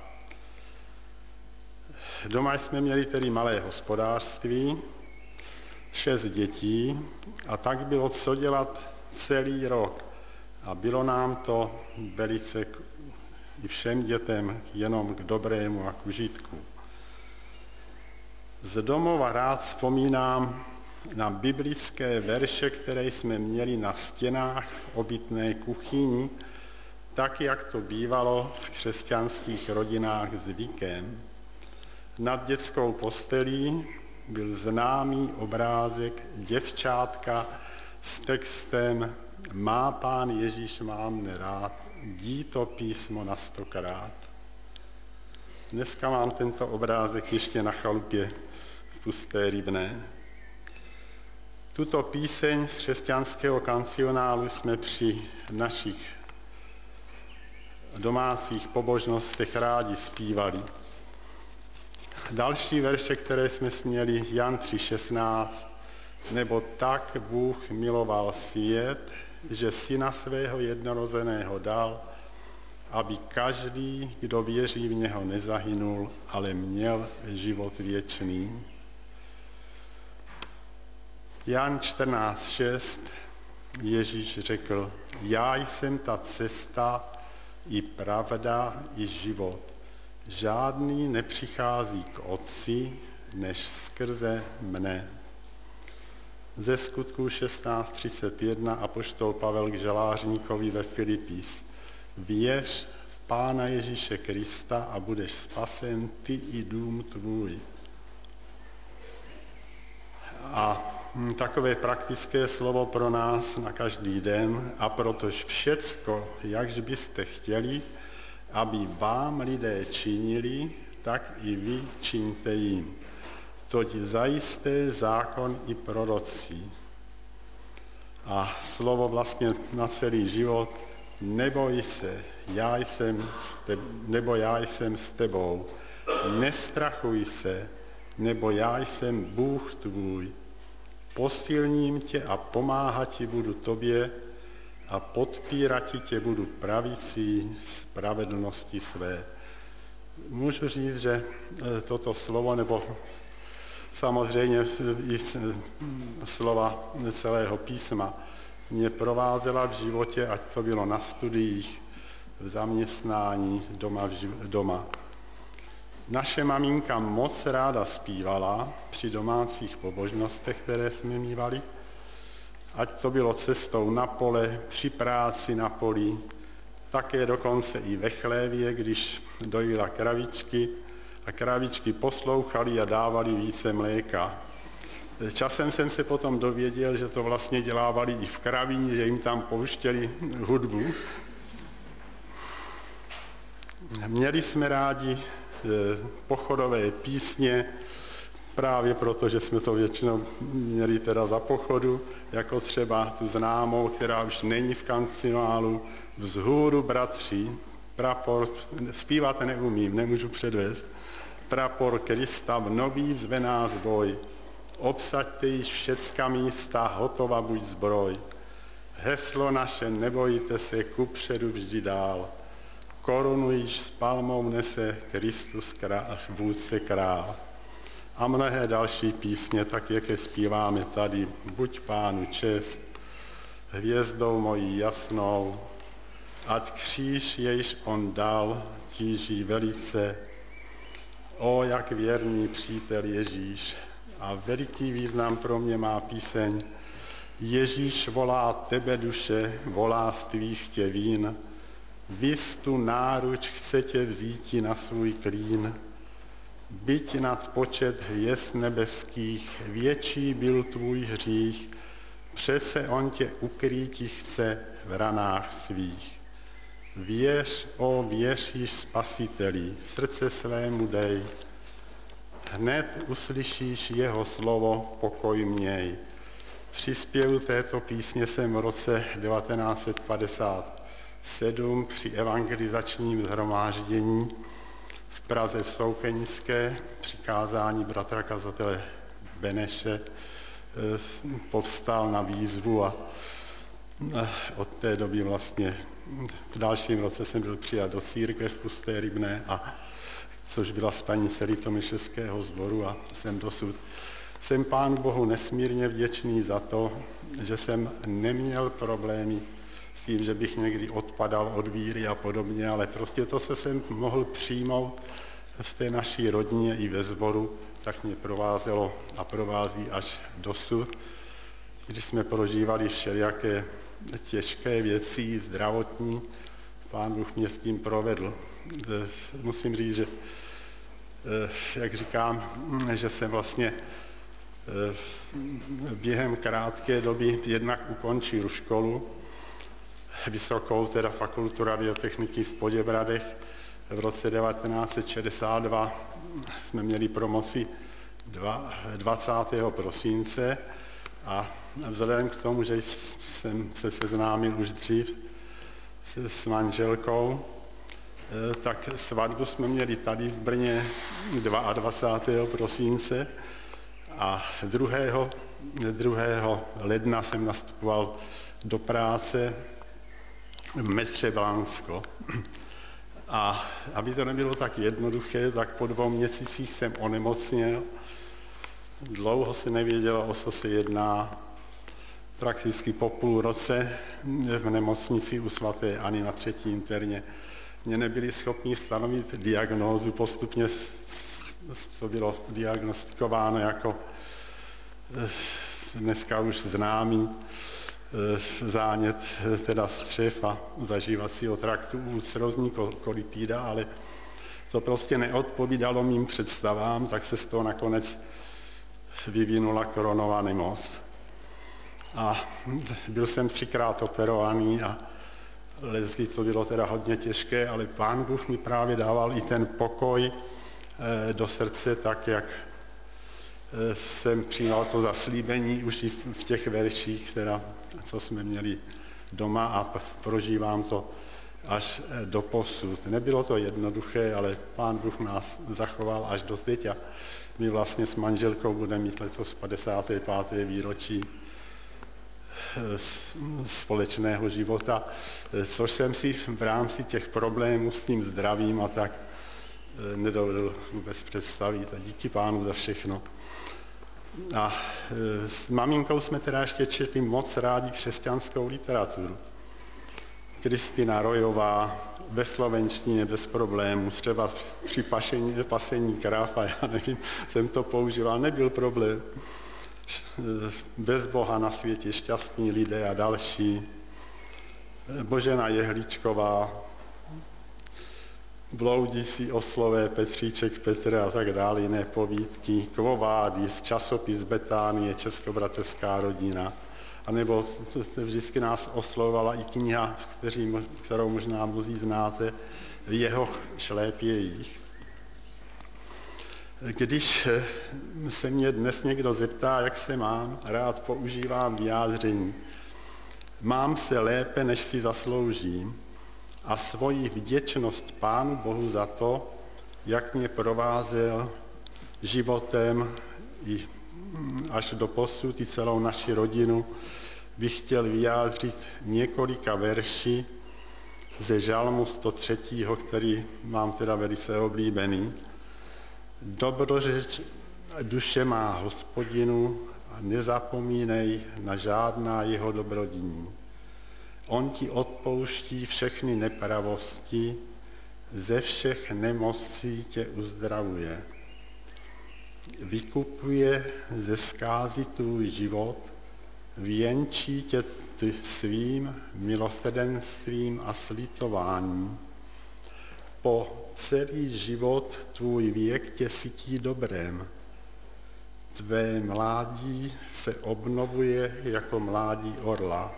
Doma jsme měli tedy malé hospodářství, 6 dětí a tak bylo co dělat celý rok. A bylo nám to velice i všem dětem jenom k dobrému a k užitku. Z domova rád vzpomínám na biblické verše, které jsme měli na stěnách v obytné kuchyni, tak, jak to bývalo v křesťanských rodinách zvykem. Nad dětskou postelí byl známý obrázek děvčátka s textem Má Pán Ježíš mám nerád, dí to písmo na 100krát. Dneska mám tento obrázek ještě na chalupě v Pusté Rybné. Tuto píseň z křesťanského kancionálu jsme při našich domácích pobožnostech rádi zpívali. Další verše, které jsme směli, Jan 3,16, nebo tak Bůh miloval svět, že syna svého jednorozeného dal, aby každý, kdo věří v něho, nezahynul, ale měl život věčný. Jan 14,6 Ježíš řekl, já jsem ta cesta i pravda i život. Žádný nepřichází k Otci, než skrze mne. Ze Skutků 16.31 apoštol Pavel k žalářníkovi ve Filipích. Věř v Pána Ježíše Krista a budeš spasen ty i dům tvůj. A takové praktické slovo pro nás na každý den, a protož všecko, jakž byste chtěli, aby vám lidé činili, tak i vy čiňte jim. Toť zajisté zákon i proroci. A slovo vlastně na celý život, neboj se, já jsem s tebou, nestrachuj se, nebo já jsem Bůh tvůj, posilním tě a pomáhat ti budu tobě a podpírat tě budu pravicí spravedlnosti své. Můžu říct, že toto slovo, nebo samozřejmě i slova celého písma, mě provázela v životě, ať to bylo na studiích, v zaměstnání, doma. Naše maminka moc ráda zpívala při domácích pobožnostech, které jsme mívali, ať to bylo cestou na pole, při práci na poli, také dokonce i ve chlévě, když dojila kravičky a kravičky poslouchali a dávali více mléka. Časem jsem se potom dověděl, že to vlastně dělávali i v kravíni, že jim tam pouštěli hudbu. Měli jsme rádi pochodové písně, právě proto, že jsme to většinou měli teda za pochodu, jako třeba tu známou, která už není v kancionálu, Vzhůru bratři, prapor, zpívat neumím, nemůžu předvést, prapor Krista vnoví zve nás boj, obsaďte již všecka místa, hotova buď zbroj. Heslo naše, nebojte se, kupředu vždy dál. Korunu již s palmou nese Kristus vůdce král. A mnohé další písně, tak jak je zpíváme tady, buď Pánu čest, hvězdou mojí jasnou, ať kříž jejž on dal, tíží velice. O, jak věrný přítel Ježíš. A veliký význam pro mě má píseň. Ježíš volá tebe duše, volá z tvých tě vín. Vys tu náruč chce tě vzíti na svůj klín. Byť nad počet hvězd nebeských, větší byl tvůj hřích, přece on tě ukrýti chce v ranách svých. Věř, o věř již Spasiteli, srdce svému dej. Hned uslyšíš jeho slovo, pokoj měj. Při zpěvu této písně jsem v roce 1957 při evangelizačním shromáždění v Praze v Soukenické přikázání bratra kazatele Beneše povstal na výzvu a od té doby vlastně v dalším roce jsem byl přijat do církve v Pusté Rybné, což byla stanice Litomyšlského sboru a jsem Pánu Bohu nesmírně vděčný za to, že jsem neměl problémy s tím, že bych někdy odpadal od víry a podobně, ale prostě to, co jsem mohl přijmout v té naší rodině i ve sboru, tak mě provázelo a provází až dosud, když jsme prožívali všelijaké těžké věci, zdravotní, Pán Bůh mě s tím provedl. Musím říct, že, jak říkám, že jsem vlastně během krátké doby jednak ukončil školu, vysokou, teda fakultu radiotechniky v Poděbradech. V roce 1962 jsme měli promoci 20. prosince a vzhledem k tomu, že jsem se seznámil už dřív s manželkou, tak svatbu jsme měli tady v Brně 22. prosince a 2. ledna jsem nastupoval do práce v Mestře Blánsko. A aby to nebylo tak jednoduché, tak po 2 měsících jsem onemocněl. Dlouho se nevědělo, o co se jedná. Prakticky po půl roce v nemocnici u svaté Anny na 3. interně mě nebyli schopni stanovit diagnózu. Postupně to bylo diagnostikováno jako dneska už známý zánět teda střev a zažívacího traktu, ústřední kolitída, ale to prostě neodpovídalo mým představám, tak se z toho nakonec vyvinula koronová nemoc. A byl jsem 3krát operovaný a lecky to bylo teda hodně těžké, ale Pán Bůh mi právě dával i ten pokoj do srdce, tak jak jsem přijal to zaslíbení už i v těch verších, teda, co jsme měli doma a prožívám to až do posud. Nebylo to jednoduché, ale Pán Bůh nás zachoval až do teď a my vlastně s manželkou budeme mít letos 55. výročí společného života, což jsem si v rámci těch problémů s tím zdravím a tak nedovedl vůbec představit. A díky Pánu za všechno. A s maminkou jsme teda ještě četli moc rádi křesťanskou literaturu. Kristina Rojová ve slovenštině bez problémů, třeba při pasení krav, a já nevím, jsem to používal, nebyl problém. Bez Boha na světě šťastní lidé a další. Božena Jehličková, bloudící oslové, Petříček Petr a tak dále, jiné povídky, Kvovádis, časopis Betánie, Českobratrská rodina. A nebo vždycky nás oslovovala i kniha, kterou možná mnozí znáte, V jeho šlépějích. Když se mě dnes někdo zeptá, jak se mám, rád používám vyjádření. Mám se lépe, než si zasloužím, a svoji vděčnost Pánu Bohu za to, jak mě provázel životem i až do posud i celou naši rodinu, bych chtěl vyjádřit několika verši ze Žalmu 103., který mám teda velice oblíbený. Dobrořeč duše má Hospodinu a nezapomínej na žádná jeho dobrodiní. On ti odpouští všechny nepravosti, ze všech nemocí tě uzdravuje. Vykupuje ze zkázy tvůj život, věnčí tě svým milosrdenstvím a slitováním. Po celý život tvůj věk tě sytí dobrem. Tvé mládí se obnovuje jako mládí orla.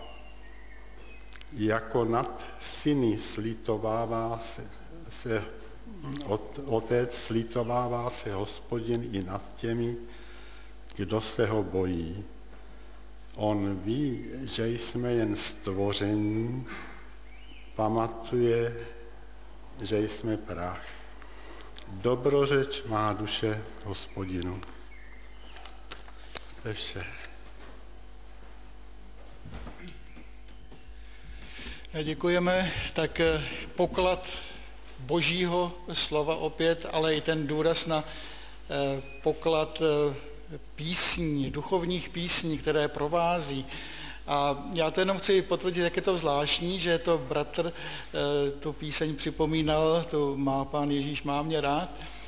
Jako nad syny slitovává se Otec, slitovává se Hospodin i nad těmi, kdo se ho bojí. On ví, že jsme jen stvoření, pamatuje, že jsme prach. Dobrořeč má duše Hospodinu. To je vše. Děkujeme. Tak poklad Božího slova opět, ale i ten důraz na poklad písní, duchovních písní, které provází. A já to jenom chci potvrdit, jak je to zvláštní, že to bratr tu píseň připomínal, tu Má Pán Ježíš má mě rád,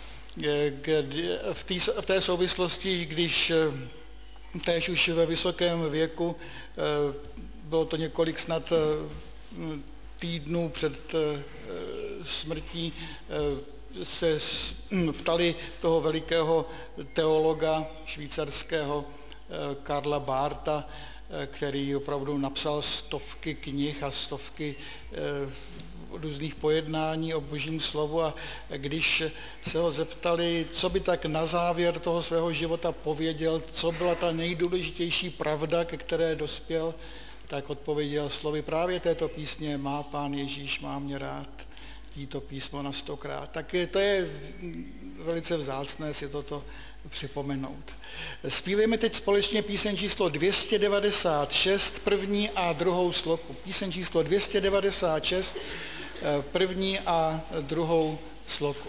v té souvislosti, když též už ve vysokém věku, bylo to několik snad týdnů před smrtí, se ptali toho velikého teologa švýcarského Karla Bartha, který opravdu napsal stovky knih a stovky různých pojednání o Božím slovu, a když se ho zeptali, co by tak na závěr toho svého života pověděl, co byla ta nejdůležitější pravda, ke které dospěl, tak odpověděl slovy právě této písně Má Pán Ježíš má mě rád. čtí to písmo na 100krát. Tak to je velice vzácné si toto připomenout. Zpívejme teď společně píseň číslo 296, první a druhou sloku. Píseň číslo 296, první a druhou sloku.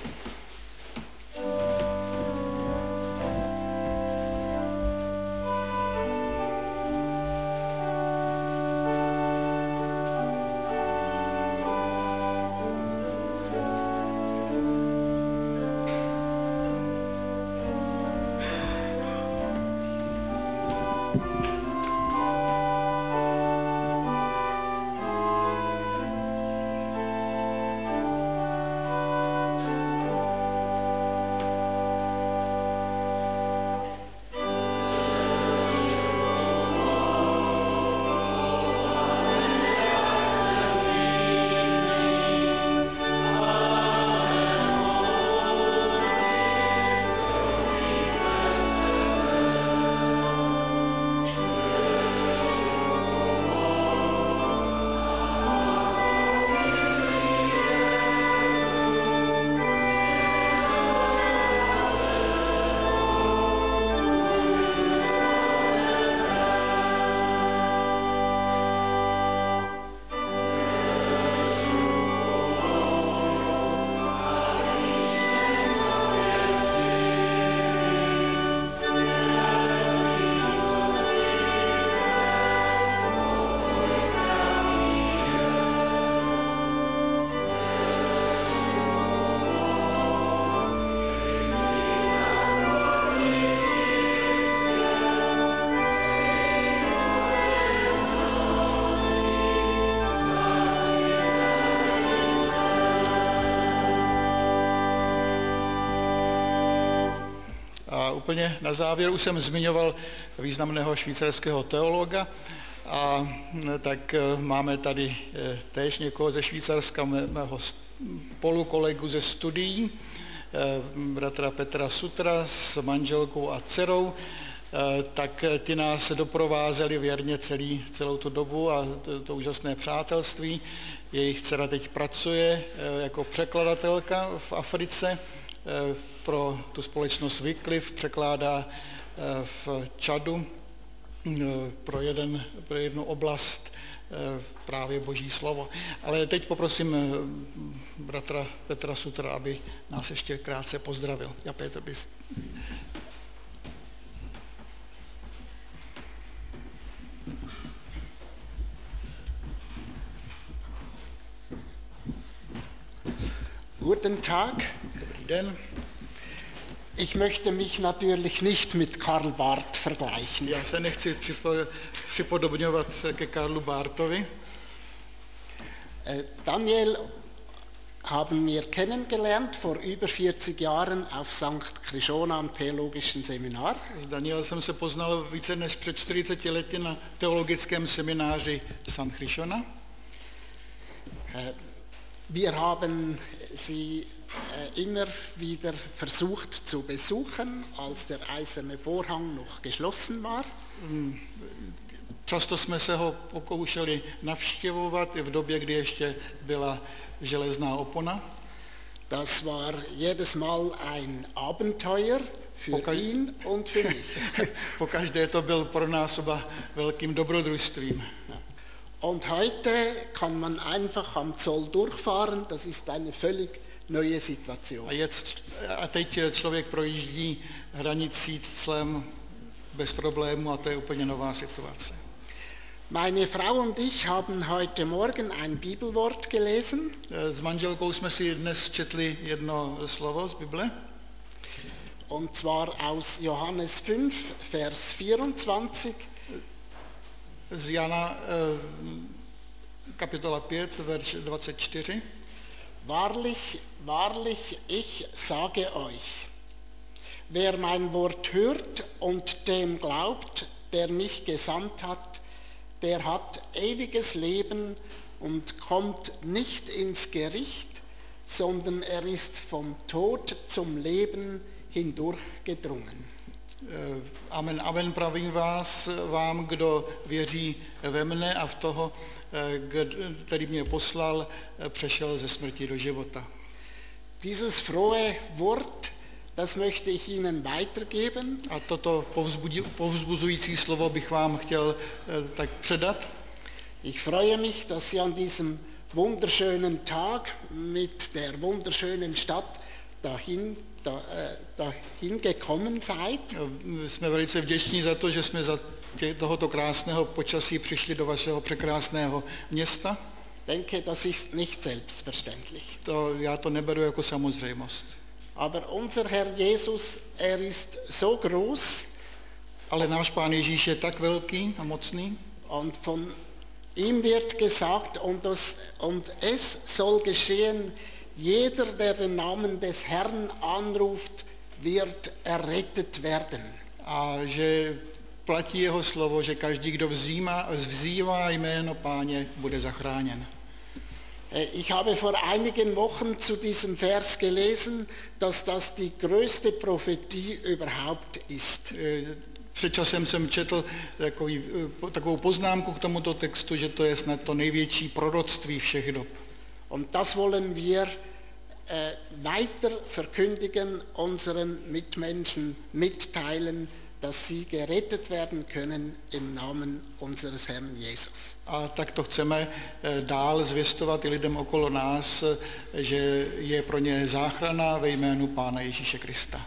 Úplně na závěr už jsem zmiňoval významného švýcarského teologa, a tak máme tady též někoho ze Švýcarska, mého spolukolegu ze studií, bratra Petra Sutra s manželkou a dcerou, tak ty nás doprovázeli věrně celou tu dobu a to úžasné přátelství. Jejich dcera teď pracuje jako překladatelka v Africe, pro tu společnost Wycliffe překládá v Čadu pro jednu oblast právě Boží slovo. Ale teď poprosím bratra Petra Sutra, aby nás ještě krátce pozdravil. Já Petr bys. Guten Tag. Dobrý den. Ich möchte mich natürlich nicht mit Karl Barth vergleichen. Já se nechci připodobňovat ke Karlu Barthovi. Daniel haben wir kennengelernt vor über 40 Jahren auf St. Krishona am Theologischen Seminar. S Danielem jsem se poznal více než před 40 lety na teologickém semináři St. Krishona. Wir haben sie immer wieder versucht zu besuchen, als der eiserne Vorhang noch geschlossen war. Často jsme se ho pokoušeli navštěvovat i v době, kdy ještě byla železná opona. Das war jedes Mal ein Abenteuer für ihn und für mich. Pokaždé to byl pro nás oba velkým dobrodružstvím. Und heute kann man einfach am Zoll durchfahren, das ist eine völlig neue Situation. A teď člověk projíždí hranicí clem bez problému a to je úplně nová situace. Meine Frau und ich haben heute Morgen ein Bibelwort gelesen. S manželkou jsme si dnes četli jedno slovo z Bible. Und zwar aus Johannes 5, Vers 24. Z Jana kapitola 5, verš 24. Wahrlich, wahrlich, ich sage euch, wer mein Wort hört und dem glaubt, der mich gesandt hat, der hat ewiges Leben und kommt nicht ins Gericht, sondern er ist vom Tod zum Leben hindurchgedrungen. Amen, amen, pravím vám, kdo věří ve mne a v toho, který mě poslal, přešel ze smrti do života. Dieses frohe Wort, das möchte ich Ihnen weitergeben. A toto povzbuzující slovo bych vám chtěl tak předat. Ich freue mich, dass Sie an diesem wunderschönen Tag mit der wunderschönen Stadt dahin gekommen seid. Jsme velice vděční za to, že jsme za tohoto krásného počasí přišli do vašeho překrásného města. Denke, das ist nicht selbstverständlich. Já to neberu jako samozřejmost. Aber unser Herr Jesus, er ist so groß. Ale náš Pán Ježíš je tak velký a mocný. Und von ihm wird gesagt, und es soll geschehen, jeder, der den Namen des Herrn anruft, wird errettet werden. A že platí jeho slovo, že každý, kdo vzývá jméno Páně, bude zachráněn. Ich habe vor einigen Wochen zu diesem Vers gelesen, dass das die größte Prophetie überhaupt ist. Před časem jsem četl takovou poznámku k tomuto textu, že to je snad to největší proroctví všech dob. Und das wollen wir weiter verkündigen, unseren Mitmenschen mitteilen, dass sie gerettet werden können im Namen unseres Herrn Jesus. A tak to chceme dál zvěstovat i lidem okolo nás, že je pro ně záchrana ve jménu Pána Ježíše Krista.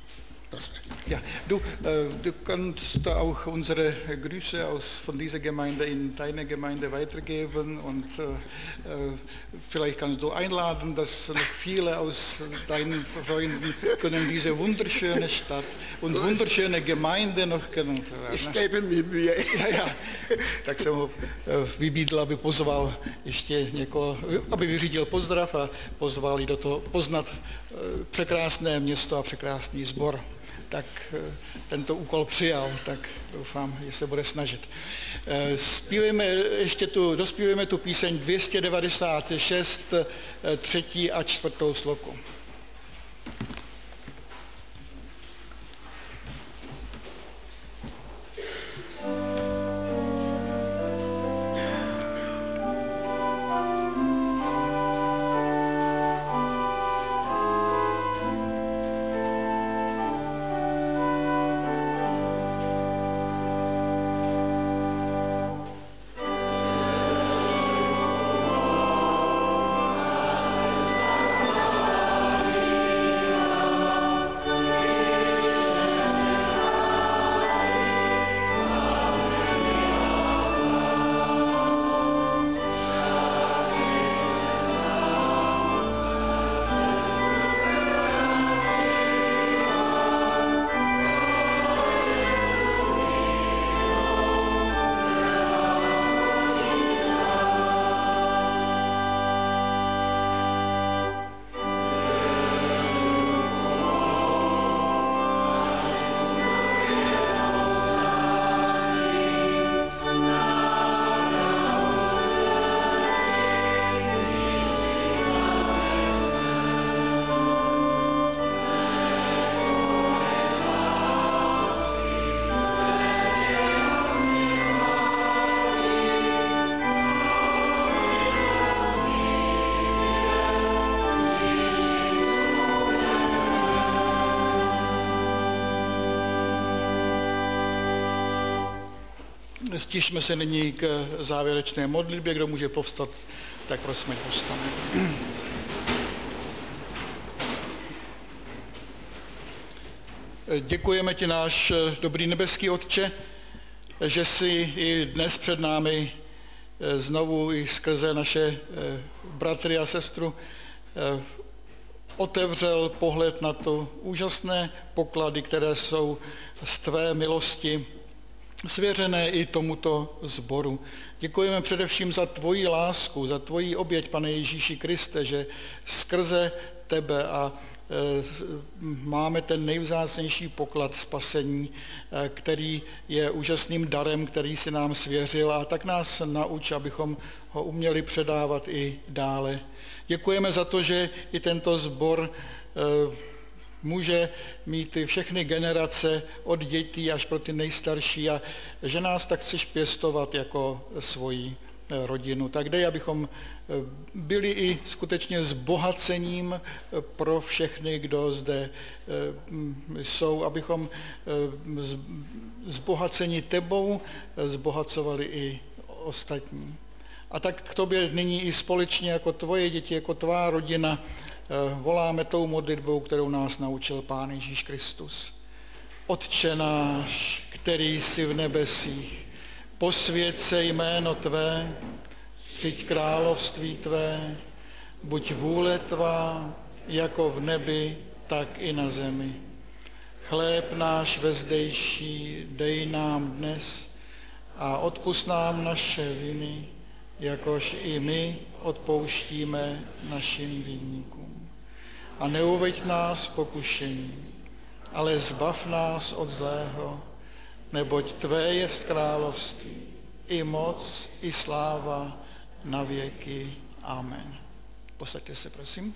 Ja, du kannst auch unsere Grüße von dieser Gemeinde in deine Gemeinde weitergeben und vielleicht kannst du einladen, dass noch viele aus deinen Freunden können diese wunderschöne Stadt und wunderschöne Gemeinde noch kennenlernen. Ich gebe mir Mühe. Ja. Tak jsem ho vybídl, aby pozval ještě někoho, aby vyřídil pozdrav a pozval do toho poznat překrásné město a překrásný sbor. Tak tento úkol přijal, tak doufám, že se bude snažit. Dospívejme tu píseň 296, 3. a 4. sloku. Stišme se nyní k závěrečné modlitbě. Kdo může povstat, tak prosím, povstane. Děkujeme ti, náš dobrý nebeský Otče, že jsi i dnes před námi znovu i skrze naše bratry a sestru otevřel pohled na to úžasné poklady, které jsou z tvé milosti svěřené i tomuto sboru. Děkujeme především za tvoji lásku, za tvoji oběť, Pane Ježíši Kriste, že skrze tebe a máme ten nejvzácnější poklad spasení, který je úžasným darem, který si nám svěřil, a tak nás nauč, abychom ho uměli předávat i dále. Děkujeme za to, že i tento sbor může mít ty všechny generace od dětí až pro ty nejstarší a že nás tak chceš pěstovat jako svoji rodinu. Tak dej, abychom byli i skutečně zbohacením pro všechny, kdo zde jsou, abychom zbohaceni tebou zbohacovali i ostatní. A tak k tobě nyní i společně jako tvoje děti, jako tvá rodina voláme tou modlitbou, kterou nás naučil Pán Ježíš Kristus. Otče náš, který jsi v nebesích, posvěť se jméno tvé, přijď království tvé, buď vůle tvá, jako v nebi, tak i na zemi. Chléb náš vezdejší dej nám dnes a odpusť nám naše viny, jakož i my odpouštíme našim vinníkům. A neuveď nás v pokušení, ale zbav nás od zlého, neboť tvé jest království, i moc, i sláva na věky. Amen. Posaďte se, prosím.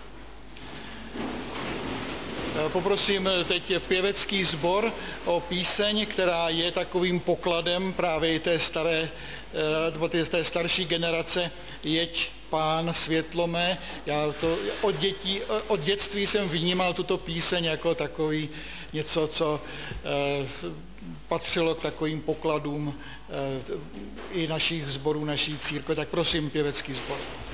Poprosím teď pěvecký sbor o píseň, která je takovým pokladem právě té té starší generace Jeď Pán světlo mé. Já to od dětství jsem vnímal tuto píseň jako takový něco, co patřilo k takovým pokladům i našich sborů, naší církve. Tak prosím, pěvecký sbor.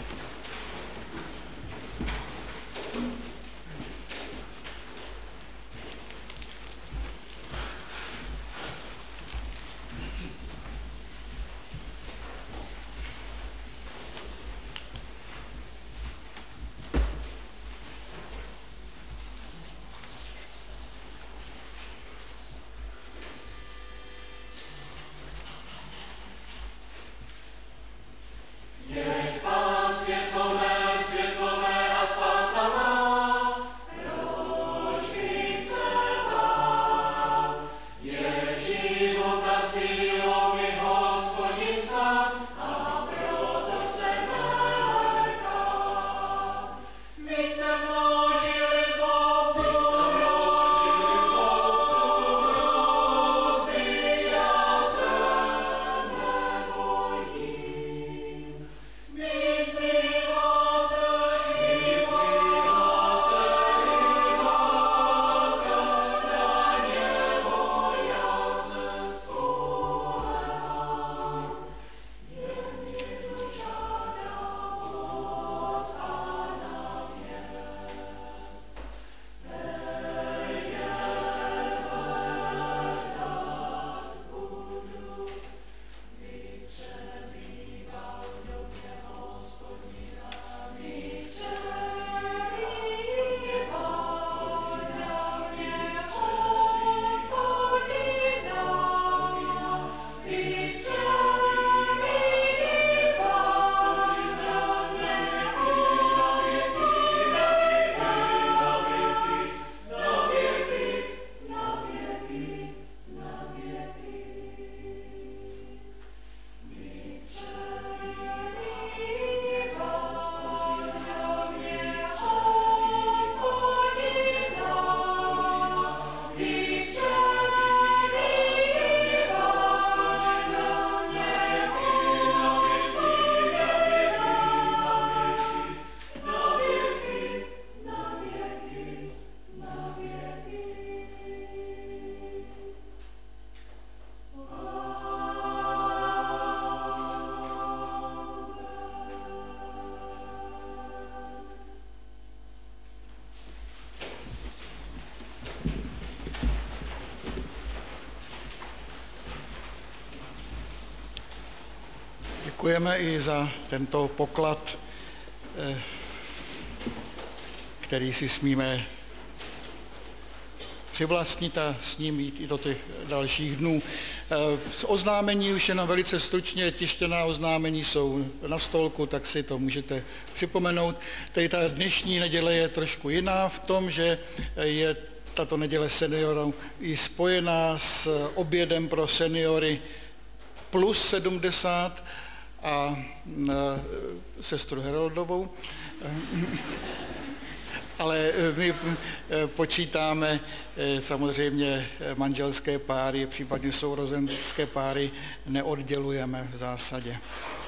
Děkujeme i za tento poklad, který si smíme přivlastnit a s ním jít i do těch dalších dnů. Z oznámení už jenom velice stručně, tištěná oznámení jsou na stolku, tak si to můžete připomenout. Tady ta dnešní neděle je trošku jiná v tom, že je tato neděle seniorů i spojená s obědem pro seniory plus 70 a sestru Heroldovou. Ale my počítáme samozřejmě manželské páry, případně sourozenské páry neoddělujeme v zásadě.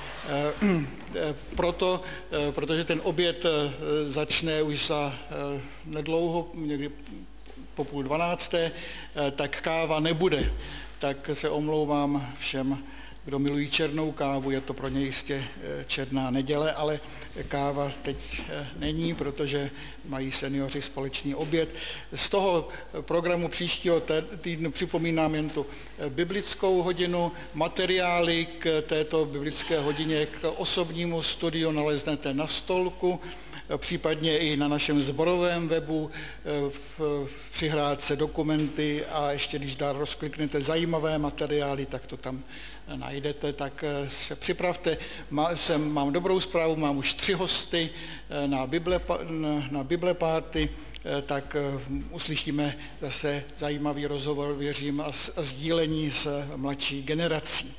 Protože ten oběd začne už za nedlouho, někdy po 11:30, tak káva nebude. Tak se omlouvám všem, kdo milují černou kávu, je to pro ně jistě černá neděle, ale káva teď není, protože mají seniori společný oběd. Z toho programu příštího týdnu připomínám jen tu biblickou hodinu. Materiály k této biblické hodině, k osobnímu studiu naleznete na stolku, případně i na našem sborovém webu v přihrádce dokumenty a ještě když dál rozkliknete zajímavé materiály, tak to tam najdete, tak se připravte. Mám dobrou zprávu, mám už 3 hosty na Bible Party, tak uslyšíme zase zajímavý rozhovor, věřím, a sdílení s mladší generací.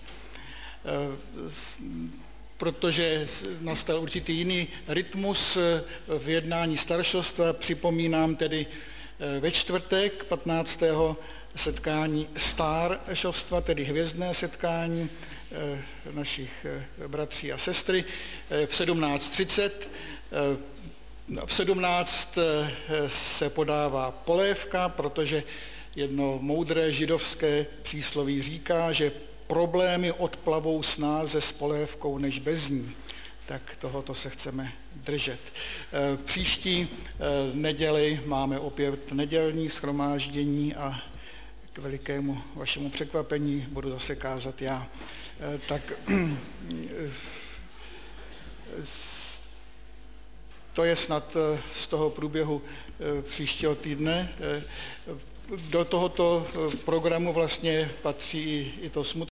Protože nastal určitý jiný rytmus v jednání staršovstva, připomínám tedy ve čtvrtek 15. setkání staršovstva, tedy hvězdné setkání našich bratří a sestry v 17:30. V 17 se podává polévka, protože jedno moudré židovské přísloví říká, že problémy odplavou snáze s polévkou než bez ní. Tak tohoto se chceme držet. Příští neděli máme opět nedělní shromáždění a k velikému vašemu překvapení budu zase kázat já. Tak to je snad z toho průběhu příštího týdne. Do tohoto programu vlastně patří i to